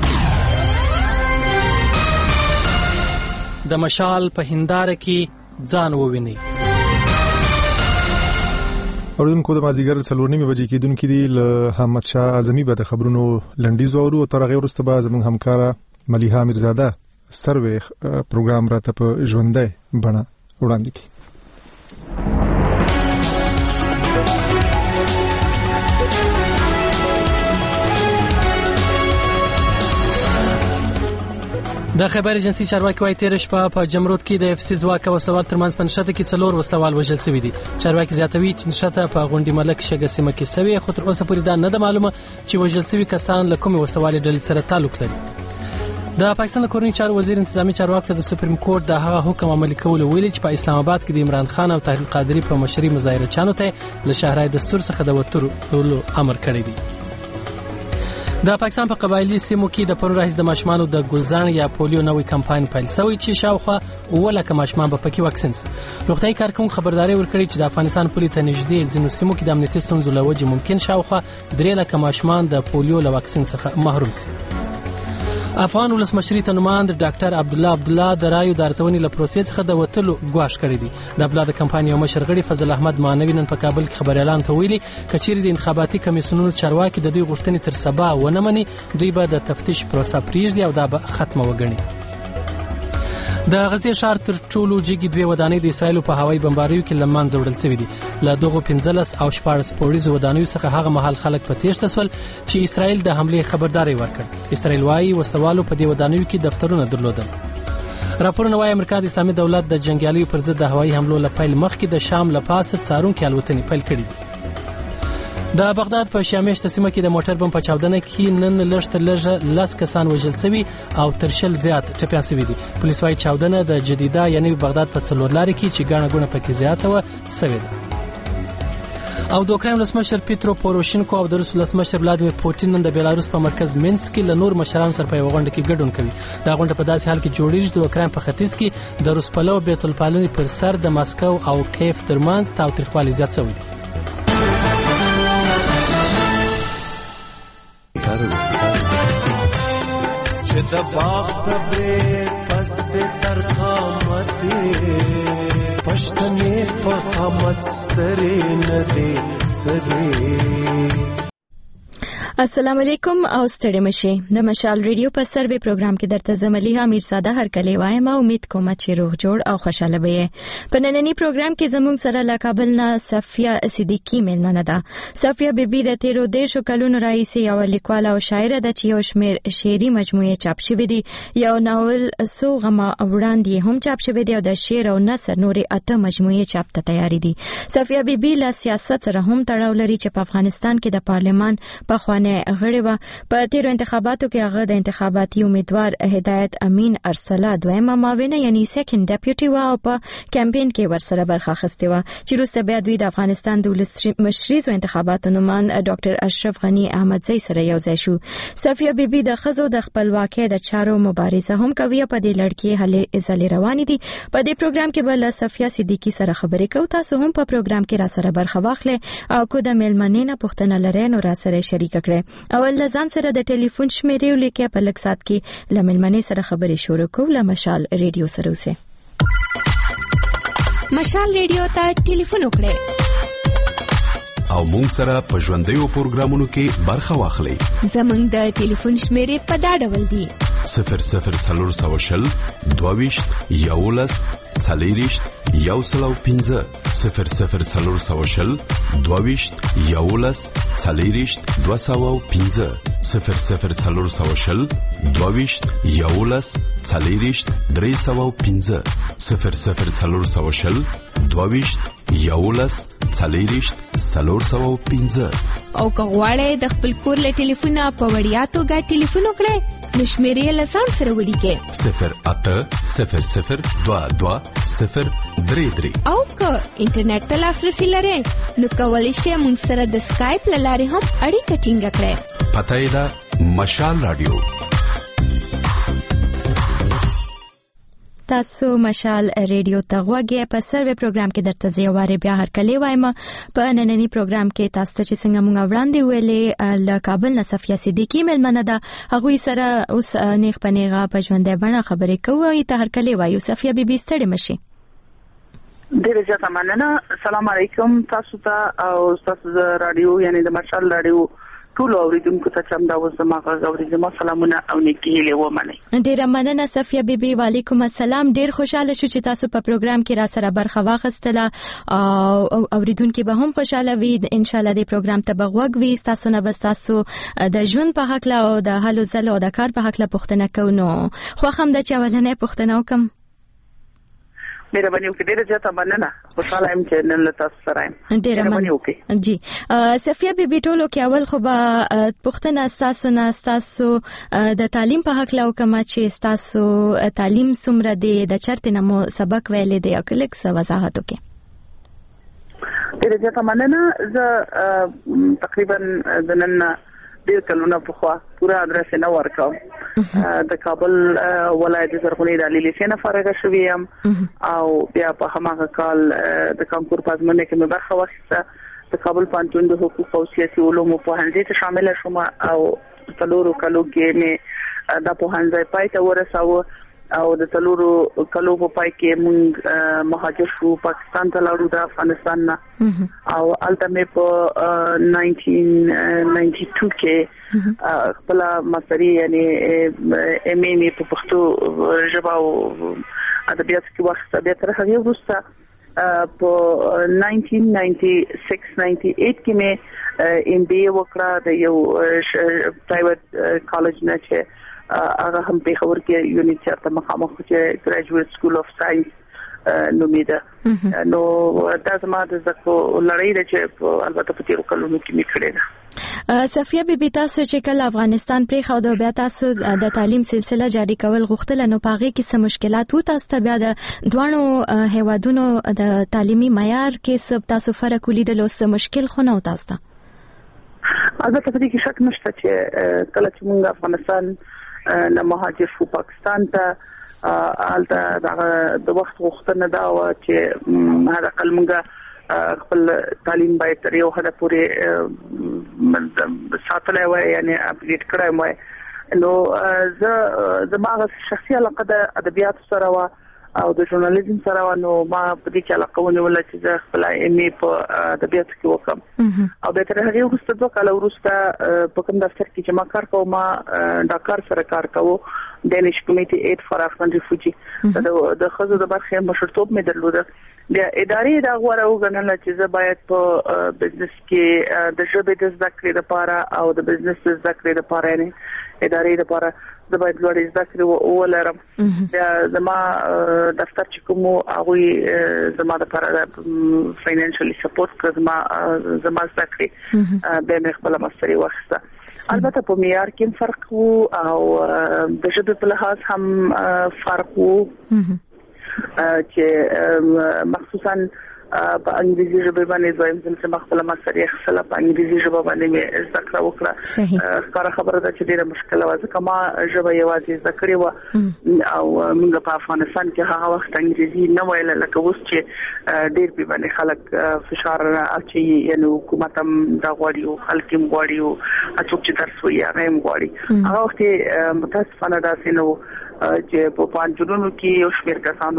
د مشال په هنداره کې ځان وویني اوردونکو د مازیګر 4:30 بجې کېدونکې دي له حمد شاه اعظمي به د خبرونو لنډیز وورو او تر هغه وروسته به زموږ همکاره ملیحه میرزاده سروې پروګرام راته په ژوندۍ بڼه وړاندې کړي د خبر ایجنسی چارواکي وايي تیر شپه په جمرود کې د اف سی ځواک او سوال ترمنځ په نشته کې 4 وسوال وژل شوی دي چارواکي زیاتوي چې نشته په غونډي ملک شګه سیمه کې سوي خو تر اوسه پورې دا نه ده معلومه چې وژل شوی کسان له کومه وسوال ډلې سره تعلق لري د پاکستان کورنۍ چارو وزیر انتظامی چارواکي ته د سپریم کورټ د هغه حکم عملي کول ویلي چې په اسلام آباد کې د عمران خان او طاهر قادری په مشرۍ مظاهره چانو ته له شهرهای دستور څخه د وترو امر کړی دی د پاکستان په قبایلی سیمو کې د پرون راهیس د ماشومانو د ګوزان یا پولیو نوې کمپاین پیل شوی چې شاوخوا اوله ماشومان په پکې واکسینس روغتي کارکونکو خبرداري ورکړي چې د افغانستان پولیو ته نږدې ځینو سیمو کې د امنیتي ستونزو له وجې ممکن شاوخوا 3 ماشومان د پولیو له واکسین څخه محروم شي افغان ولسمشر ته نوماند ډاکټر عبدالله د رایو د ارزونې له پروسې څخه د وټلو غواړ کړی دی د عبدالله د کمپانۍ او مشر غړي فضل احمد مانوی نن په کابل کې خبر اعلان ته ویلي کچېری د انتخاباتي کمیسیونونو چارواکي د دوی غوښتنې تر سبا ونه مني دوی به د تفتیش پروسه پریږدي او دا به ختمه وګڼي د غزې ښار تر ټولو جګې 2 ودانۍ د اسرایل په هوایي بمباریو کې لمانځه وړل شوې دي له دغه 15 او 14 پوړیزو ودانیو څخه هغه مهال خلک په تیښته شول چې اسرایل د حمله خبرداري ورکړ اسرایل وايي وسوالو په دې ودانیو کې دفترونه درلودل راپورونه وايي امریکا د اسلامي دولت د جنگیالیو پر ضد د هوایي حملو لپاره مخکې د شام لپاسه څارونکو الوتنې پیل کړې دي د بغداد په شامیشته سیمه کې د موټر بم په چاودنه کې نن لږ تر لږه 10 کسان وژل شوي او تر 10 زیات ټپيان شوي دي پولیس وايي چاودنه د جديده یعنی بغداد په څلور لارې کې چې ګڼه ګونه پکې زیاته و شوې ده او د اوکراین ولسمشر پیترو پوروشینکو او د روس ولسمشر ولادیمیر پوتین نن د بیلاروس په مرکز مینسک کې له نور مشرانو سره په غونډه کې ګډون کوي دا غونډه په داسې حال کې جوړیږي چې د اوکراین په ختیځ کې د روس پلو بیت الپالنې پر سر د ماسکو او کیف ترمنځ تاوتریخوالی زیات شوی دی چې د باغ صبر پست تر قامت پښتنې په قامت سترې نه دي سدي السلام علیکم او ستړي مشه د مشال ریډیو په سروې پروګرام کې درته زملیه میرزاده هر کله وایم او امید کوم چې روغ جوړ او خوشاله به په نننی پروګرام کې زموږ سره له کابل نه صفیه صدیقی ملمنه ده صفیه بیبي د 13 کلونو راهیسې یو لیکواله او شاعره ده چې یو شمېر شعري مجموعې چاپ شوې دي یو ناول سوغما وړاندې هم چاپ شوی دی او د شعر او نثر نورې 8 مجموعې چاپ ته تیاری دي صفیه بیبي له سیاست سره هم تړاو لري چې په افغانستان کې د پارلمان په خوانه غړي و په تیرو انتخاباتو کې هغه د انتخاباتي امیدوار هدایت امین ارسلا دویمه معاونه یعنی سیکنډ ډیپټي و او په کمپاین کې ورسره برخه اخیسته و چې روسته بیا دوی د افغانستان د مشرۍ انتخاباتو نومان ډاکټر اشرف غنی احمدزی سره یو ځای شو صفیه بیبي د خزو د خپلواکۍ د چارو مبارزه هم کوي په دې لړ کې هلې ازلې روان دي په دې پروګرام کې بل صفیه صدیقی سره خبرې کوو تاسو هم په پروګرام کې را سره برخه واخلئ او کو د ملمنې نه پوښتنه لرئ نو را سره شریک کړئ اول ځان سره د ټلیفون شمیرې ولیکئ په لږ سات کې لملمنې سره خبرې شروع کوو له مشال ریډیو سره اوسئ مشال ریډیو ته ټلیفون وکړئ او مونږ سره په ژوندیو پروګرامونو کې برخه واخلئ زموږ د ټلیفون شمیرې په دا ډول دي 00 22 11 40 115 00 22 11 40 215 00 22 11 40 315 00 22 11 40 315 او کغواړی د خپل کور له ټلیفونه په وړیا توګه ټلیفون وکړئ نشمیرې لسان سره ولیکئ 080022 او که انټرنیټ ته لاسرسي لرئ نو کولی شئ موږ سره د سکایپ له لارې هم اړیکه ټینګه کړئ. پته یې ده مشال رادیو. تاسو مشال ریډیو ته غوږی په سروي پروګرام کې درته زیواره بیا هر کله وایم. په نننی پروګرام کې تاسو چې څنګه موږ وړاندې ویلې ل کابل نه صفیه صدیقی ملمنه ده هغه سره اوس نیغ پنیغه په ژوندې بڼه خبرې کوي ته هر کله وایو. صفیه بیبي ستړي مشي. ډیره زیاته مننه. السلام علیکم تاسو ته او تاسو رادیو یعنی د مشال رادیو ټول اوریدونکو ته چم دا وسمه غوړي زما سلامونه او نیکی هیله ومنه. ډیره مننه صفیه بیبي. وعلیکم السلام. ډیر خوشاله شو چې تاسو په پروګرام کې را سره برخه واخیستله او اوریدونکو به هم خوشاله وي ان شاء الله. د پروګرام ته بغوګ وي تاسو نه بس تاسو د ژوند په حق لا او د حل زل او د کار په حق لا پوښتنه کوو. خو هم د چاولنې پوښتنه وکم. ډیره باندې وکړه. ډیره زیاته مننه. خوشاله یم چې نن تاسو سره یم. ډیره باندې وکړه. جی صفیه بیبي ټولو کې اول خو به پوښتنه تاسو د تعلیم په حق لا وکم چې تاسو تعلیم څومره دی د چرته نمو سبق ویلې دی او کلیک څه وضاحت وکړي. ډیره زیاته مننه. زه تقریبا د نن ډیر کلونه په خوا پورا ادرس نه ورکوم. د کابل ولایت زرغونی د لیسنس فارغ شوم او بیا په هماغه کال د کانکور پازمنه کې مې برخه واخیسته. د کابل پانتون د حقوق او سیاسي علومو په هندسه ته شامل شوم او تلورو کلو کې مې د په هندسه پای ته ورساوه او د تلورو کلو په پای کې موږ مهاجر شو پاکستان ته لاړو د افغانستان نه او البته مې په 1992 کې خپل ماستری یعنی ام ای په پښتو ژبه او ادبیات کې واخیسته. بیا تر هغه وروسته په 1996-98 کې مې ام بی ای وکړه د یو پرایویټ کالج نه چې هغه هم په خبر کې یونیټ ته مخامخ چې ګریجویټ سکول اف ساينس نومیده. نو دا زما د زکو لړۍ ده چې البته په تیرو کلونو کې میکړه ده. صفیه بیبي تاسو چې کله افغانستان پرې خو د بیا تاسو د تعلیم سلسله جاری کول غوښتل نو پاغي کې څه مشکلات وو تاسو ته بیا د دوانو هیوادونو د تعلیمي معیار کې سب تاسو فرق ولیدل او څه مشکل خو نه تاسو ته؟ البته په دې کې شک نشته چې کله چې موږ افغانستان نه مهاجر شو پاکستان ته البته د وخت غوښتنه دا و چې هغه کلمګه خپل تعلیم باید تر یو حد پورې ساتلای وای یعنی اپډیټ کړای وای. نو زه زما شخصي علاقه د ادبیات سره و او د ژورنالیزم سره و. نو ما په دې کې علاقه ونیول چې زه خپل ام ای په ادبیات کې وکم او به تر هغه وروسته 2 کال وروسته په کوم دفتر کې چې ما کار کوم ما ډاکټر سره کار کوم Danish Committee Aid for Afghan Refugees. د خزو د برخې مشرتوب مې درلوده. د ادارې د غوړه وګڼل چې زه باید په بزنس کې د ژبې د زده کړې لپاره او د بزنس د زده کړې لپاره نه ادارې لپاره د باید لوړ زده کړې ولرم. زما دفتر چې کوم هغه زما لپاره فاینانشلی سپورټ کړ زما زده کړې به مې خپل ماستری واخیسته. البته په معیار کې فرق وو او د ژبې په لحاظ هم فرق وو چې مخصوصا په انګریزي ژبه باندې زایم چې مخفله ماستری خپل په انګریزي ژبه باندې مې زده کړه وکړه. کار خبره ده چې ډیره مشکله و ځکه ما ژبه یوازې زده کړې و او موږ په افغانستان کې هغه وخت انګریزي نه ویل لکه اوس چې ډیر په باندې خلک فشار اچي یعنی حکومت هم دا غواړي او خلک هم غواړي او اڅوک چې درس وایي هغه هم غواړي. هغه وخت متاسفانه دا سينو چې په پانجونو کې یو شمېر کسانو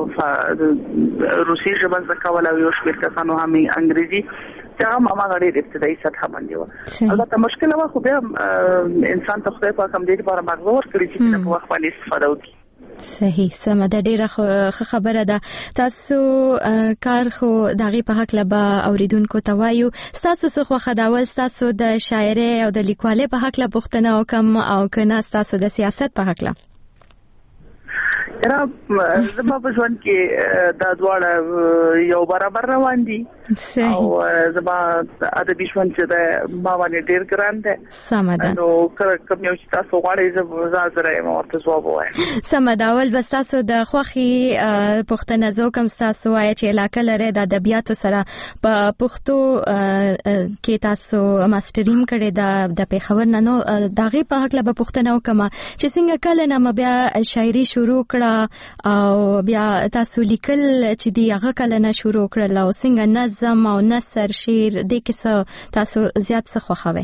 روسي ژبه زده کول او یو شمېر کسانو هم انګریزي چې هغه ما غړي د ابتدایي سطح باندې و. البته مشکل و خو بیا انسان ته خدای پاک هم دې لپاره مغزور کړی چې په وخت باندې استفاده وکړي. صحیح سم د ډیره خبره ده. تاسو کار خو دغه په حق لبا اوریدونکو ته وایو، تاسو څه خو خداول تاسو د شاعرۍ او د لیکوالۍ په حق لبا پوښتنه وکم او کنه تاسو د سیاست په حق لبا را زما په ژوند کې دا دواړه یو برابر روان دي او زما ادبي ژوند چې دا ما باندې ډیر ګران ده. سمه نو کوم یو چې تاسو غواړئ زه زره ما ورته ځواب وایم. سمه دا ول بس تاسو د خوخي پښتنه زو کوم تاسو وایي چې علاقه لري د ادبیات سره په پښتو کې تاسو ماستریم کړی د پیښور نه، نو دغه په حق لبا پښتنه وکما چې څنګه کله نه بیا شاعري شروع کړه او بیا تاسو لیکل چې دی هغه کله نه شروع کړل او څنګه نظم او نثر شعر د کیسه تاسو زیات څه خوښوي؟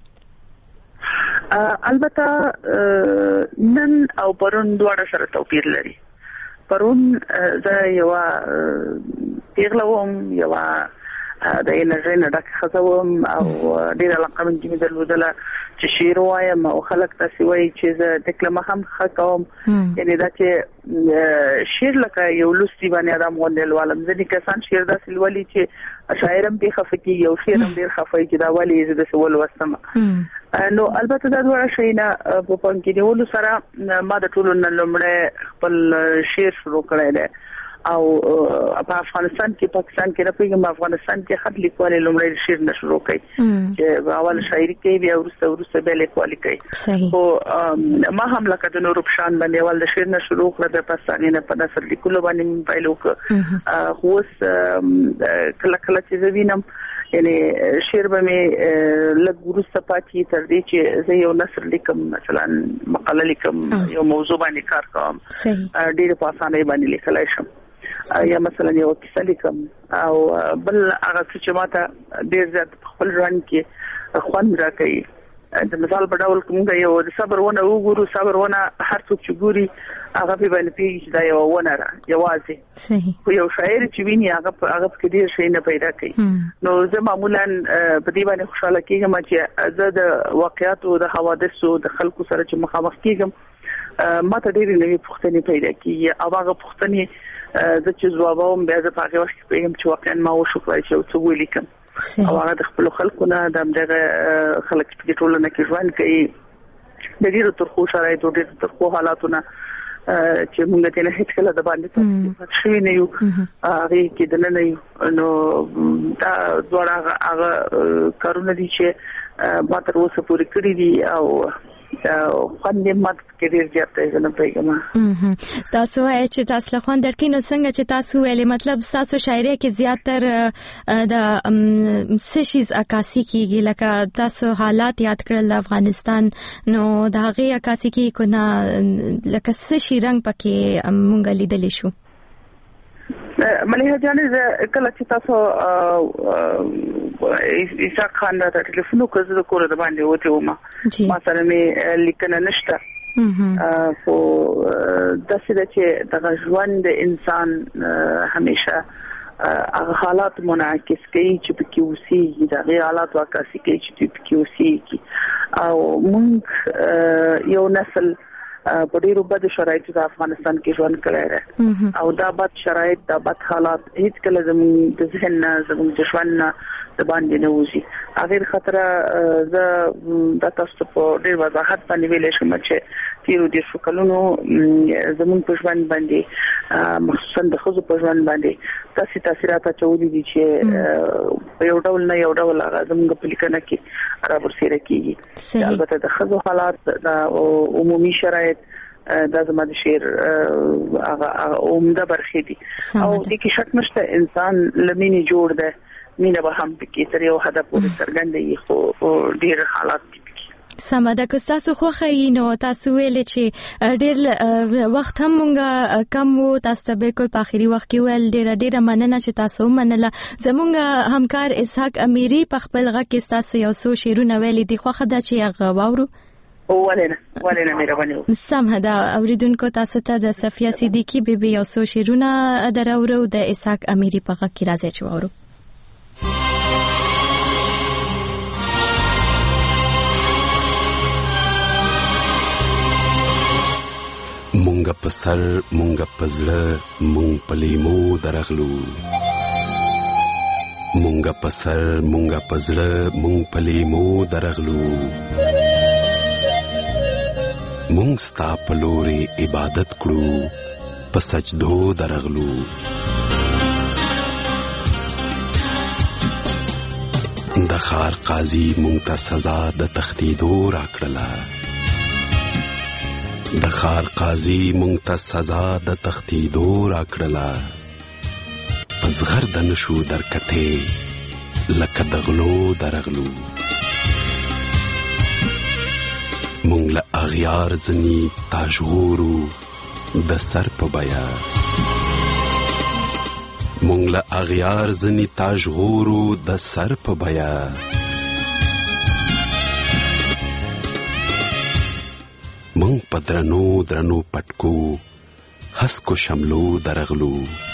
البته نن او پرون دواړه سره توپیر لري. پرون زه یو پیغلوم یو د انرژي نه ډک خزوم او ډیر علاقه من کې درلودله چې شعر وایم او خلک تاسو وایي چې زه د کلمه هم خکوم، یعنی دا چې شعر لکه یو لوستي باندې ادم غوندل والم ځنې کسان شعر داسې ولي چې شاعرم به خفقي یو شعرم ډیر خفای چې دا ولي زه د سوال وستم. نو البته دا ډول شي نه په پام کې نیول سره ما د ټولو نن لمړی خپل شعر شروع کړی دی او په افغانستان کې پاکستان کې راپېږم افغانستان کې خط لیکوالي لومړی شعر نه شروع کړي چې اول شاعري کوي بیا ورسته به لیکوالي کوي. او ما هم لکه د نورو پشان باندې اول د شعر نه شروع کړ د پاکستاني نه په نثر لیکلو باندې پیل وکړ. خو کله کله چې وینم یعنی شعر به مې لږ ورسته پاتې تر دې چې زه یو نثر لیکم، مثلا مقاله لیکم، یو موضوع باندې کار کوم، ډېر په اسانۍ باندې لیکلای شم، یا مثلا یو کیسه لیکم او بل هغه چې ماته ډیر زیات خپل ژوند کې خوند راکوي. د مثال په ډول کومه یو د صبر ونه وګورو، صبر ونه هر څوک چې ګوري هغه په باندې پیږي دا یو ونه را یوازې صحیح خو یو شاعر چې ویني هغه کې ډیر شي نه پیدا کوي. نو زه معمولا په دې باندې خوشاله کېږم چې زه د واقعیاتو د حوادثو د خلکو سره چې مخامخ کېږم ما ته ډېرې نوې پوښتنې پیدا کېږي او هغه پوښتنې زه چې ځوابوم بیا زه په هغه وخت کې پیغام چې واقعا ما وشوکړای چې څه ولیکم او هغه د خپل خلکو نه دغه خلک په ټولنه کې ژوند کوي د ډېرو ترخو شرایطو ډېرو ترخو حالاتونه چې موږ ته نه هیڅ کله د باندې پاتې شوی نه یو هغه کې د نه یو. نو دا دواړه هغه کارونه دي چې ما تر اوسه پورې کړی دي او خوندې مات کې ډیر زیات نه پیګم. تاسو وایئ چې تاسو له خوند درکینو څنګه چې تاسو ویلې مطلب تاسو شاعري کې زیاتره د سشیز عکاسي کیږي لکه تاسو حالات یاد کړل افغانستان، نو دا غي عکاسي کې کو نه لکه سشي رنگ پکې مونږ لیدل شو. مليحه جانې کله چې تاسو عیسی خان ته ټلیفون وکړ د کور د باندې وته ما سره مې لیکنه نشته خو د څه چې د ژوند انسان همیشه هغه حالات منعکس کوي چې په کې اوسېږي د هغه حالات عکاسي کوي چې په کې اوسېږي او موږ یو نسل په ډیرو بد شرایطو د افغانستان کې ژوند کړی دی او دا بد شرایط دا بد حالات هیڅ کله زموږ د ذهن نه زموږ د ژوند نه د باندې نه وځي. هغه خاطر زه د تاسو په ډیر وضاحت باندې ویل شم چې تیرو د شکلونو زموږ په ژوند باندې مخصوصا د خزو په ژوند باندې تاسو تاثیرات چولې دي چې په یو ډول نه یو ډول هغه زموږ په لیکنه کې راوړل کېږي. البته د خزو حالات د عمومي شرایط دا زما د شعر هغه عمده برخې دي او د کې شک نشته انسان لمینې جوړ ده، مینه به هم پکې تر یو حد پورې څرګندې خو ډېر حالات دي. سمه ده که تاسو خوښه نو تاسو ویل چې ډېر وخت هم مونږه کم وو، تاسو ته بالکل په اخري وخت کې ول ډېر مننه چې تاسو منله. زمونږ همکار اسحاق امیری په خپل غږ کې تاسو یو څو شعرونه ویلي دي، خوښه ده چې هغه واورو. ولنه مهرباني. سمه ده اوریدونکو تاسو ته د صفیه صدیقی بیبي یو څو شعرونه درورو د اسحاق امیری په غږ کې راځي چې واورو. مونږ په سر مونږ په زړه مونږ په لیمو درغلو مونږ په سر مونږ په زړه مونږ په لیمو درغلو مونږ ستا په لورې عبادت کړو په سجدو درغلو د ښار قاضي مونږ ته سزا د تښتېدو راکړله د ښار قاضي مونږ ته سزا د تښتېدو راکړله په زغر د نشو درکتې لکه د غلو درغلو مونږ له اغیار ځنې تاژغورو د سر په بیه مونږ له اغیار ځنې تاژغورو د سر په بیه مونږ په درنو درنو پټکو هسکو شملو درغلو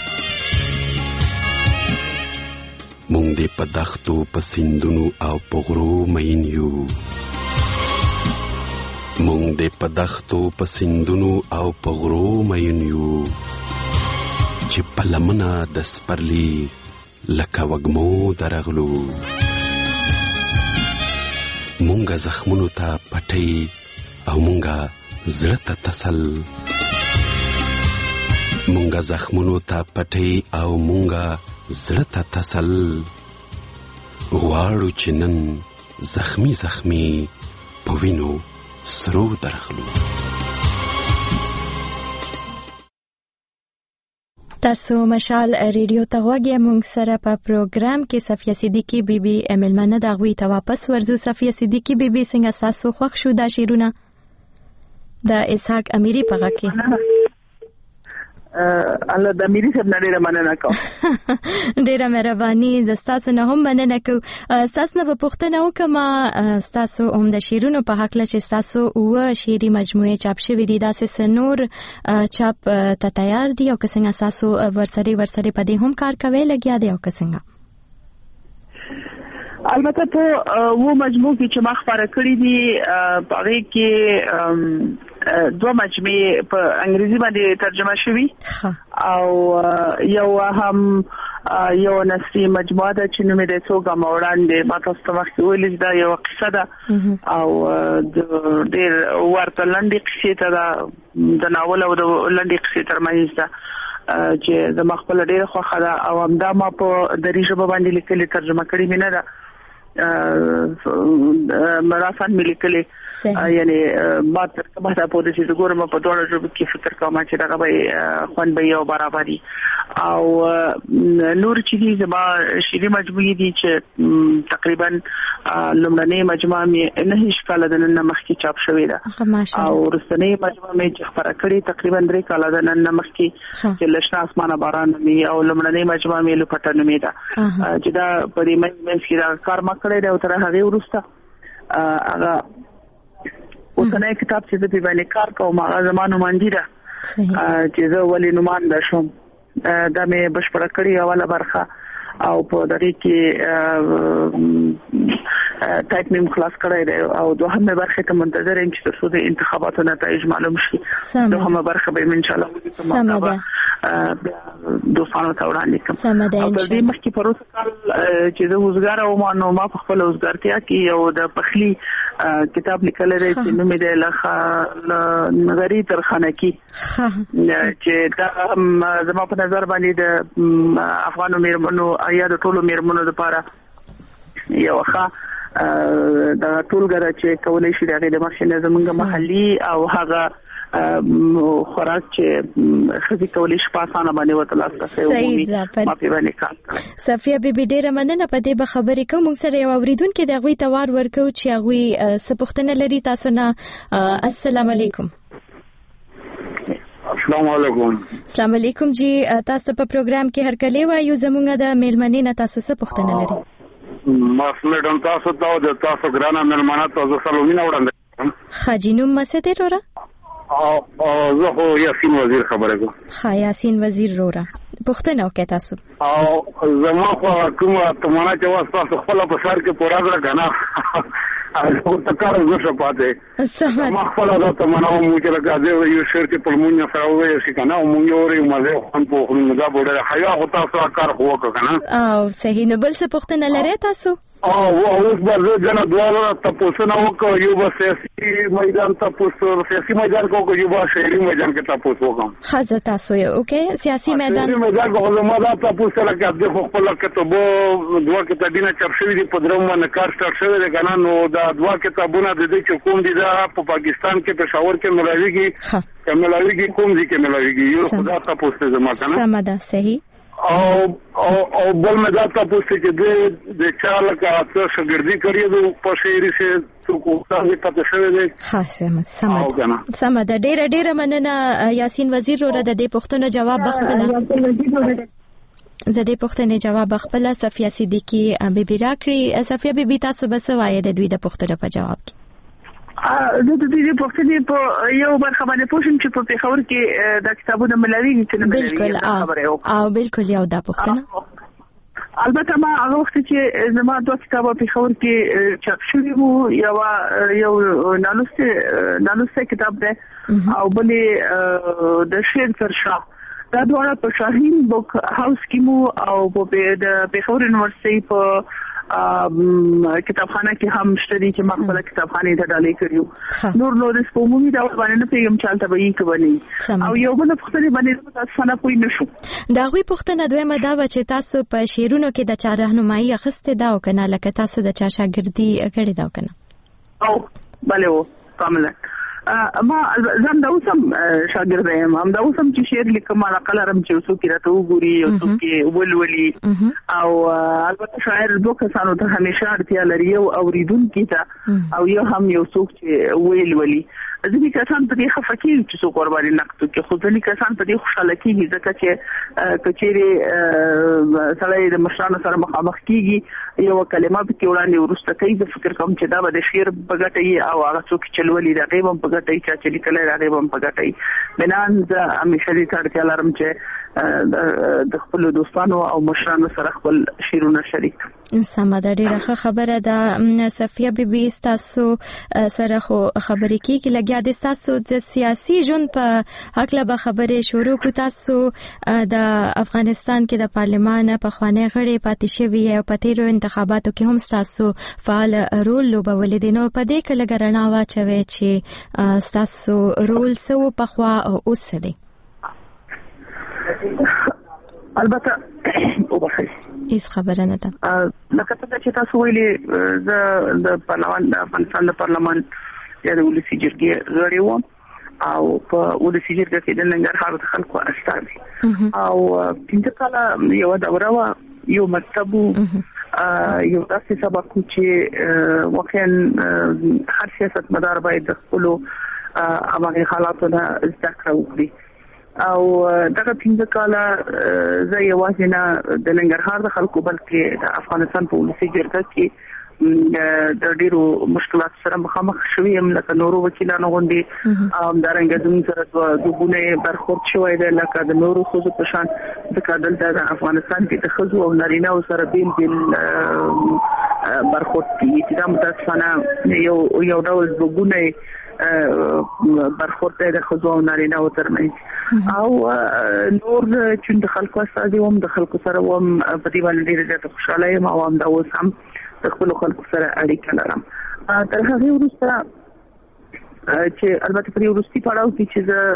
مونږ دې په دښتو په سیندونو او په غرو مین یو مونږ دې په دښتو په سیندونو او په غرو مین یو چې په لمنه د سپرلي لکه وږمو درغلو مونږه زخمونو ته پټۍ او مونږه زړه ته تسل مونږه زخمونو ته پټۍ او مونږه زړه ته تسل غواړو چې نن زخمی زخمی په وینو سرو درغلو تاسو مشال ریډیو ته غوږی مونږ سره په پروګرام کې صفیه صدیقی بیبي املمنه د غوي ته واپس ورزو صفیه صدیقی بیبي څنګه تاسو خوښ شو دا شیرونه د اسحاق امیری په غږ کې الله د امیری سره ډیره مننه کوم ډیره مهرباني د تاسو نه هم مننه کوم تاسو نه په پښتنه وکم تاسو هم د شیرونو په حق له چې تاسو او شیری مجموعه چاپ شوې دي داسې سنور چاپ ته تیار دي او څنګه تاسو ورسره په دې هم کار کوي لګیا دي او څنګه البته په و مجموعه کې چې ما خبره کړې دي هغه کې دوه مجموعه په انګریزي باندې ترجمه شوې او یو هم یو نثري مجموعه ده چې نومې د څوګه موړاندې ما تاسو ته وخت ویل دا یو قصه ده او د ډېر ورته لنډې قصې ته د ناول او د لنډې قصې ترمنځ ده چې زما خپل ډېر خوښه ده او همدا ما په دري ژبه باندې لیکلې ترجمه کړې مې نه ده مرافان ملي کلی یعنی ما تر کومه ده په دې چې ګورم په ډول ژبه کې فکر کوم چې دا به خوان به یو برابرۍ او نور چې دي زما شری مجموعي دي چې تقریبا لمړنۍ مجموعه مې نه هیڅ کال د نن مخکې چاپ شوې ده او رسنۍ مجموعه مې چې خبره کړې تقریبا 3 کال د نن مخکې چې لښنا اسمانه باران مې او لمړنۍ مجموعه مې لپټنه مې ده چې دا په دې مې کې دا کار ما کړی دا تر هغه ورسته هغه اوسنۍ کتاب چې د باندې کار کوم هغه زمانو باندې ده چې زه ولې نومان ده شم دا مې بشپړه کړې اوله برخه او په دغه کې ټایپ نیم خلاص کړی دی او دوهمه برخه ته منتظر یم چې تاسو د انتخاباتو نتایج معلوم شي دوهمه برخه به ان شاء الله سمه دوستانو ته وړاندې کوم او د دې مخکې پروسه کال چې د وزګار او ما په خپل وزګارتیا کې یو د پخلی کتاب لیکل دی چې نوم یې لخوا نظری ترخانه کې چې دا زما په نظر باندې د افغانو میرمنو یا د ټولو میرمنو لپاره یو ښه د ټولګره چې کولای شي دغه د ماشینه زمونږ محلي او هغه خوراک چې خزي کولای شي په اسانه باندې وته لاسه کوي ما په باندې کار صفیه بیبي ډیره مننه په دې خبرې کوم موږ سره یو اوریدونکو د غوي توار ورکو چې غوي سپختنه لري تاسو نه السلام علیکم السلام علیکم السلام علیکم جی تاسو په پروګرام کې هر کله وایو زمونږ د میلمنې نه تاسو سپختنه لري مسله تاسو ته د تاسو ګرانه مېلمانه تاسو سلامونه وړاندې خاجینو مسته رورا او زه خو یاسین وزیر خبره کوم یاسین وزیر رورا پښتنه وکړه تاسو او زما خو کومه تمنا چې واسه تاسو خپل په سر کې پورا غره غنا او تکار زه پاتې ما خپل دا ته منو مو چې راځي یو شرکت په مونږه سره وایي چې کنه مونږ اوري مزه خپل په خپل دا بوله حیا او تاسو کار خو وکړه او صحیح نو بل څه پوښتنه لري تاسو اوس به جنا دوه تاسو نه وکړو یو به سیاسي میدان تاسو سیاسي میدان کو یو به شهري میدان کې تاسو وکم خاصه تاسو یو اوکې سیاسي میدان کو ما دا تاسو سره کې د خپل کتابو دوه کتابونه چاپ شوي دي په دروم باندې کار سٹارټ شوی دی کنه نو دا دوه کتابونه د دې چې کوم دي دا په پاکستان کې پېښور کې ملاویږي کوم دي کې ملاویږي یو خدا تاسو زما کنه سم ده صحیح او بل مې دا تاسو چې د چاله کا څه شګردي کړی د په شهري شه څوک څنګه پته شوی دی خاصه سم ده ډېر مننه یاسین وزیر ور د دې پوښتنو جواب بخپله زده پوښتنې جواب خپل صفیه صدیقی بیبي راکړي صفیه بیبي تاسو به څه وایي د دوی د پوښتنې په جواب کې زه د دې پوښتنې په یو برخه باندې پوښتنه چې په پیښور کې د کتابونو ملاویږي چې نه بالکل او بالکل یو دا پوښتنه البته ما هغه وخت چې زما دوه کتابه پیښور کې چاپ شوي وو یو نالوسته کتاب دی او بلې د شعر ترشا دا دواړه په شاهین بوک هاوس کې مو او په د پیښور یونیورسيټي په کتابخانه کې هم شته دي چې ما خپل کتابخانه ته ډالې کړیو نور د سپومومي دا باندې نه پیغام چالت به یې کوي او یو بل پوښتنه باندې تاسو نه پوي نشو دا غوي پوښتنه دویمه دا و چې تاسو په شعرونو کې د چا راهنمایي اخسته دا او کنه لکه تاسو د چا شاګردي کړی دا کنه او بله و کاملا ما زم دا اوسم شاګرد یم هم دا اوسم چې شعر لیکم على قلم چې اوسو کې راته وګوري او څو کې ولولي او البته شاعر دوه کسانو ته همیشه اړتیا لري او اوریدونکو ته او یو هم یو څوک چې ولولي ځینې کسان په دې خفقي چې څو قرباني نقد کې خو ځینې کسان په دې خوشاله کېږي ځکه چې کچېره سړی د مشرانو سره مخامخ کېږي یو کلمه به کې وړاندې ورسته کوي د فکر کوم چې دا به د شعر په ګټه او هغه څوک چې لولي دا غیبم په ګټه چې لیکل راغی هم په ګټه بنان زه همیشه دې تړتیا لرم چې د خپل دوستانو او مشرانو سره خپل شعرونه شریک سمه ده ډیره خبره ده صفیه بیبي تاسو سره خو خبرې کیږي لګیا د تاسو د سیاسي ژوند په حق له خبرې شروع کو تاسو د افغانستان کې د پارلمان په خوانه غړي پاتې شوی او په تیرو انتخاباتو کې هم تاسو فعال رول لوبول دي نو په دې کې لګرنا واچوي چې تاسو رول سو په خوا اوس دي البته او بخیر هیڅ خبره نه ده لکه څنګه چې تاسو ویلي د پارلمان د افغانستان د پارلمان یا د ولسی جرګې غړي وو او په ولسی جرګې کې د ننګرهار د خلکو استازي او پنځه کاله یو دوره یو مکتب یو تاسو سبق چې واقعا هر سیاست مدار باید خپل عملي حالاتونه ذکر وکړي او دغه پنځه کاله زه یوازې نه د ننګرهار د خلکو بلکې د افغانستان په ولسی جرګه کې د ډیرو مشکلات سره مخامخ شوی هم لکه نورو وکیلانو غونډې د رنګدون سره د ګونه برخورد شوی دی لکه د نورو خصوصي په شان د کډل د افغانستان کې د خزو او نارینه سره بیل برخورد کیږي چې دا متاسفانه یو ډول د ګونه برخورد د خزو او نارینه ترمنځ او نور چې د خلکو استازي هم د خلکو سره هم په دې باندې ډېر خوشاله یم او هم دا اوس هم د خپل خلکو سره اړیکه لرم تر هغه وروسته چې البته په وروستي پړاو کې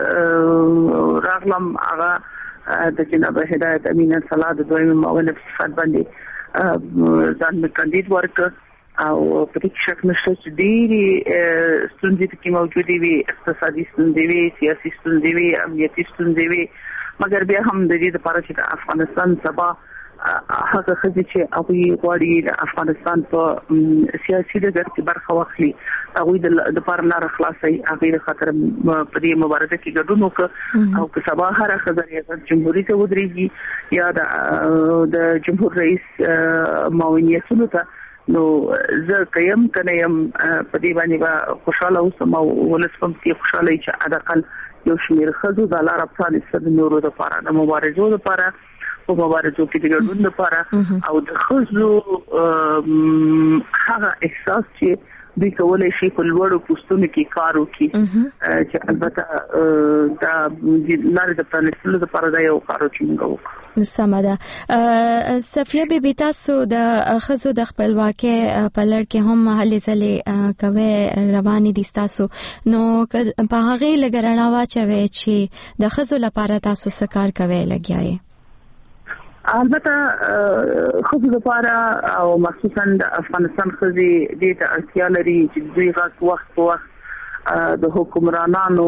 چې راغلم هغه د جناب هدایت امین صلاح د دویم معاون صفات باندې ځان می کاندید ورک او په دې شک نشته چې ډېری ستونزې کې موجودې وي اقتصادي ستونزې وي سیاسي ستونزې وي امنیتي ستونزې وي مګر بیا هم د دې لپاره چې د افغانستان سبا هغه خزي چې هغه غواړي د افغانستان په سیاسي ډګر کې برخه واخلي هغه د لپاره لار خلاصي هغه خاطر په دې مبارزه کې ګډون وکړي او که سبا هر خزر ریاست جمهوریت ته ودرېږي یا د جمهور رئیس معاونیتونو ته نو زه قیم کنیم په دې باندې خوشاله اوسم او ولسم کې خوشاله چې عدالت یو شمیر خزو د لار افغان استاد نورو د لپاره د مبارزو لپاره په مبارزو کې د ګډون لپاره او د خزو هغه احساس چې دوی کولای شي په لوړو پوسټونو کې کار وکړي چې البته دا لاره د پرانستلو لپاره دا یو کار چې موږ وکړو. سمه ده. صفیه بیبي تاسو د ښځو د خپلواکۍ په لړ کې هم هلې ځلې کوي روانې دي تاسو نو په هغې لږ رڼا واچوئ چې د ښځو لپاره تاسو څه کار کوئ لګیا یې؟ البته خو لپاره او مخصوصا د افغانستان ښځې دې ته اړتیا لري چې دوی غږ وخت په وخت د حکمرانانو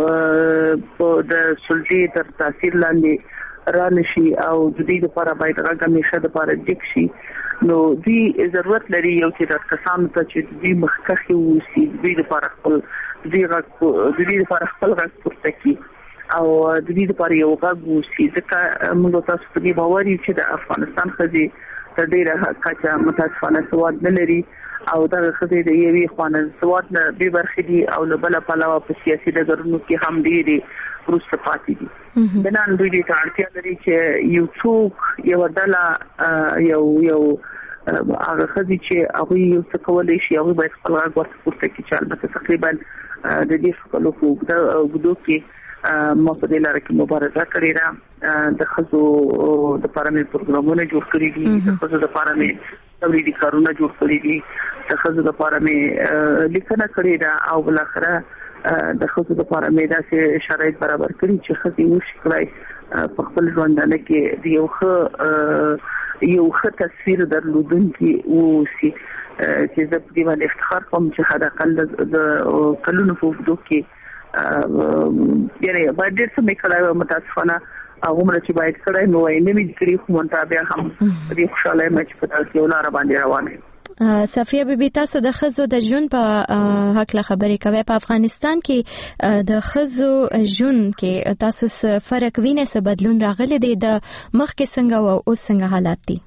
د سلطې تر تاثیر لاندې رانشي او د دې لپاره باید غږ همیشه د لپاره ډیک شي. نو دوی ضرورت لري یو چې د کسانو ته چې دوی مخکخي ووسی دوی لپاره خپل غږ پورته کړي او د دې لپاره یو غږ وسی ځکه موږ تاسو په دې باور یو چې د افغانستان ښځې تر ډیره کچه متاسفانه سواد نه لري او دا ښځې د یوې خوانه سواد نه به برخې دي او له بل پلوه په سیاسي ډګرونو کې هم ډېری وروسته پاتې دي. د نن دوی ته اړتیا لري چې یو څوک یو ډله یو هغه ښځې چې هغه یو څه کولای شي هغه باید خپل غږ ورپورته کړي چې البته تقریبا د دې خپلو وګړو کې ما په دې لاره کې مبارزه کړې ده. د ښځو د لپاره مې پروګرامونه جوړ کړي دي، د ښځو د لپاره مې تولیدي کارونه جوړ کړي دي، د ښځو د لپاره مې لیکنه کړې ده او بل اخره د ښځو د لپاره مې داسې شرایط برابر کړي چې ښځې وشي کولای په خپل ژوندانه کې د یو ښه تصویر درلودونکي ووسي چې زه په دې باندې افتخار کوم چې حد اقل د کلونو په اوږدو کې یعنی باید ډېر څه مې کړی متاسفانه هغومره چې باید کړی نو یې نه مې کړي خو مونږ بیا هم په دې خوشحاله یم چې په داسې یو لاره باندې روان یم. صفیه بیبي تاسو د ښځو د ژوند په هکله خبرې کوي. په افغانستان کې د ښځو ژوند کې تاسو څه فرق وینئ، څه بدلون راغلی دی د مخکې څنګه او اوس څنګه حالات دي؟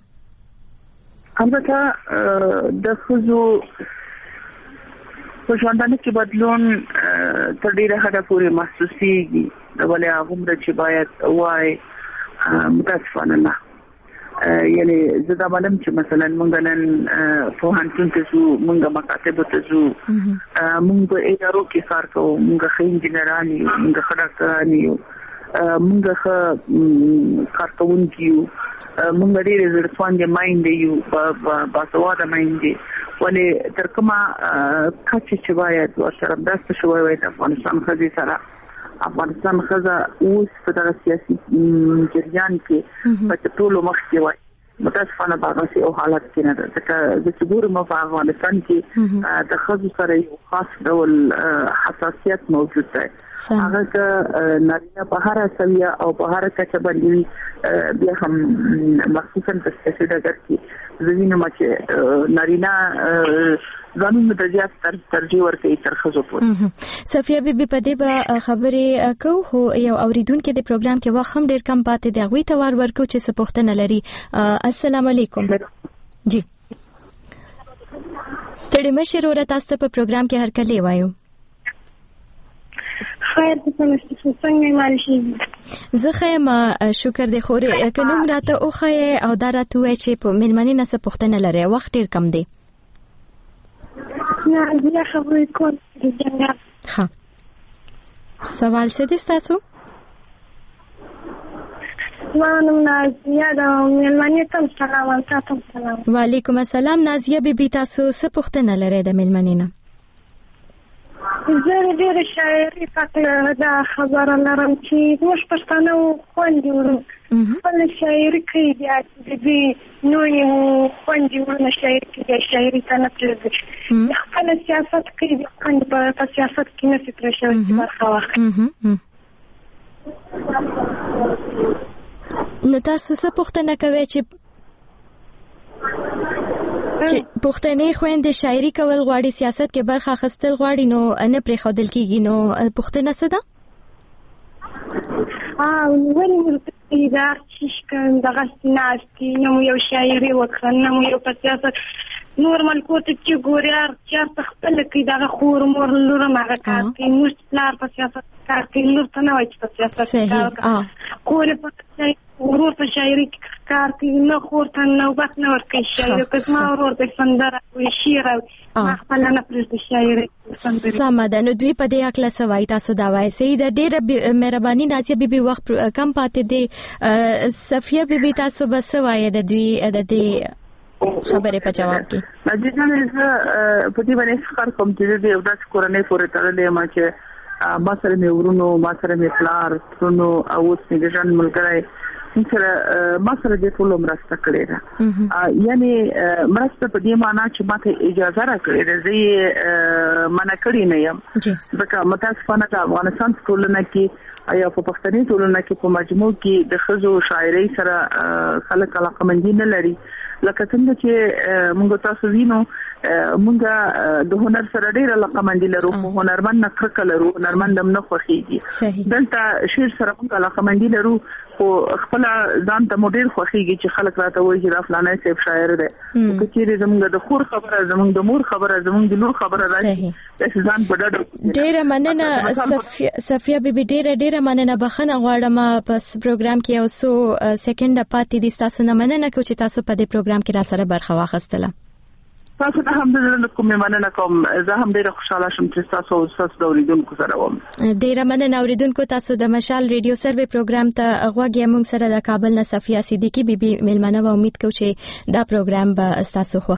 البته د ښځو په ژوندانه کې بدلون تر ډیره حده پورې محسوسېږي ولې هغومره چې باید وای متاسفانه نه. یعنی زه دا معلوم چې مثلا مونږ نن پوهنتون ته ځو، مونږ مکاتبو ته ځو، مونږ په ادارو کې کار کوو، مونږ ښه انجینران یو، مونږ ښه ډاکټران یو، مونږ ښه کارکوونکي یو، مونږ ډېرې زړهسواندې میندې یو، باسواده میندې ولې تر کومه کچه چې باید ورسره مرسته شوی وای د افغانستان ښځې سره افغانستان ښځه اوس په دغه سیاسي جریان کې په ټولو مخکې وای. متاسفانه په داسې یو حالت کې نه ده ځکه زه چې ګورم په افغانستان کې د ښځو سره یو خاص ډول حساسیت موجود دی. هغه که نارینه په هره سویه او په هره کچه باندې بیا هم مخصوصا په سیاسي ډګر کې زه وینم چې نارینه ځانونه د زیات ترجیح ورکوي تر ښځو پورې. صفیه بیبي په دې به خبرې کوو خو یو اوریدونکو د پروګرام کې وخت هم ډېر کم پاتې دی، هغوی ته ور ورکو چې څه پوښتنه لري. السلام علیکم. جی ستړي مشر ورته تاسو په پروګرام کې هر کله وایو. خیر تاسو څنګه مالشي؟ زه خیم شکر دې خوري کنوم راته او خای او دا راته وای چې په ملمنې نه څه پوښتنه لري، وخت ډېر کم دی. نه زه خبرې کوم د جنګ. ها سوال څه دي تاسو؟ مانم نازیه دا ملمنې ته سلام تاسو سلام. وعلیکم السلام نازیه بیبي تاسو څه پوښتنه لري د ملمنې نه؟ زه ډېر شاعري پکې دا خبره لرم چې موږ پښتانه خوندې ورو خپل شاعري کوي بیا د دې نوې خوندې ورونه شاعري کوي شاعري ته نه پرېږدي خپل سیاست کوي خوند په سیاست کې نه فکر شوی چې برخه واخلي. نو تاسو څه پوښتنه کوئ چې پښتنې خويندې شاعري کول غواړي، سیاست کې برخه اخیستل غواړي نو نه پرې خودل کیږي، نو پښتنه څه ده؟ ولې موږ دا چې دغه ناستي نو یو شاعري وکړه نو یو په سیاست نورمال کوته چې ګوريار چې خپل کې دغه خور مور لور ماغه کار کوي، موږ پلار په سیاست کار کوي، لور ته نه وایي په سیاست کار کوي، کور په ورور ته شاعري کار کوي نه خور ته نوبت نه ورکوي شاعري که زما ورور ته سندره وي شعر ما خپل نه پرېږدي شاعري سندرې. سمه ده. نو دوی په دې هکله څه وایي تاسو دا وایي؟ صحیح ده. ډېره مهرباني نازیه بیبي، وخت کم پاتې دی. صفیه بیبي تاسو به څه وایي د دوی د دې خبرې په جواب کې؟ د دې نه په دې باندې فکر کوم چې د یو داسې کورنۍ پورې تړلې ما چې ما سره مې ورونو، ما سره مې پلار ترونو او اوس مې د ژوند ملګری سره ما سره د ټول مرسته کړې ده. یعنی مرسته په دې معنی چې ماته اجازه راکړې ده، زه منع کړی نه یم. ځکه متاسفانه د افغانستان ټولنه کې یا په پښتني ټولنه کې په مجموع کې د ښځو شاعري سره خلک علاقمندي نه لري. لکه څنګه چې موږ تاسو وینو موږ د هنر سره ډېر علاقمندي لرو، خو هنرمند نه کرکه لرو، هنرمند هم نه خوښيږي. دلته شعر سره موږ علاقمندي لرو، خو خپل ځان ته مو ډېر خوښيږي چې خلک راته وایي چې دا فلانه صاحب شاعر دی. که چیرې زموږ د خور خبره، زموږ د مور خبره، زموږ د لور خبره راشي چې ځان په ډډه. ډېره مننه صفیه بیبي، ډېره مننه. بخښنه غواړم په پروګرام کې یو څو سکند پاتې دي. تاسو نه مننه کوم چې تاسو په دې پروګرام کې را سره برخه واخیستله. تاسو ته هم د کوم مننه کوم. زه هم ډیره خوشاله شوم چې تاسو د اوریدونکو سره وم. ډیره مننه اوریدونکو. تاسو د مشال ریډیو سروې پروګرام ته غوږی موږ سره د کابل نه صفیه صدیقی بیبي ملمنه و. امید کوم چې دا پروګرام به تاسو خو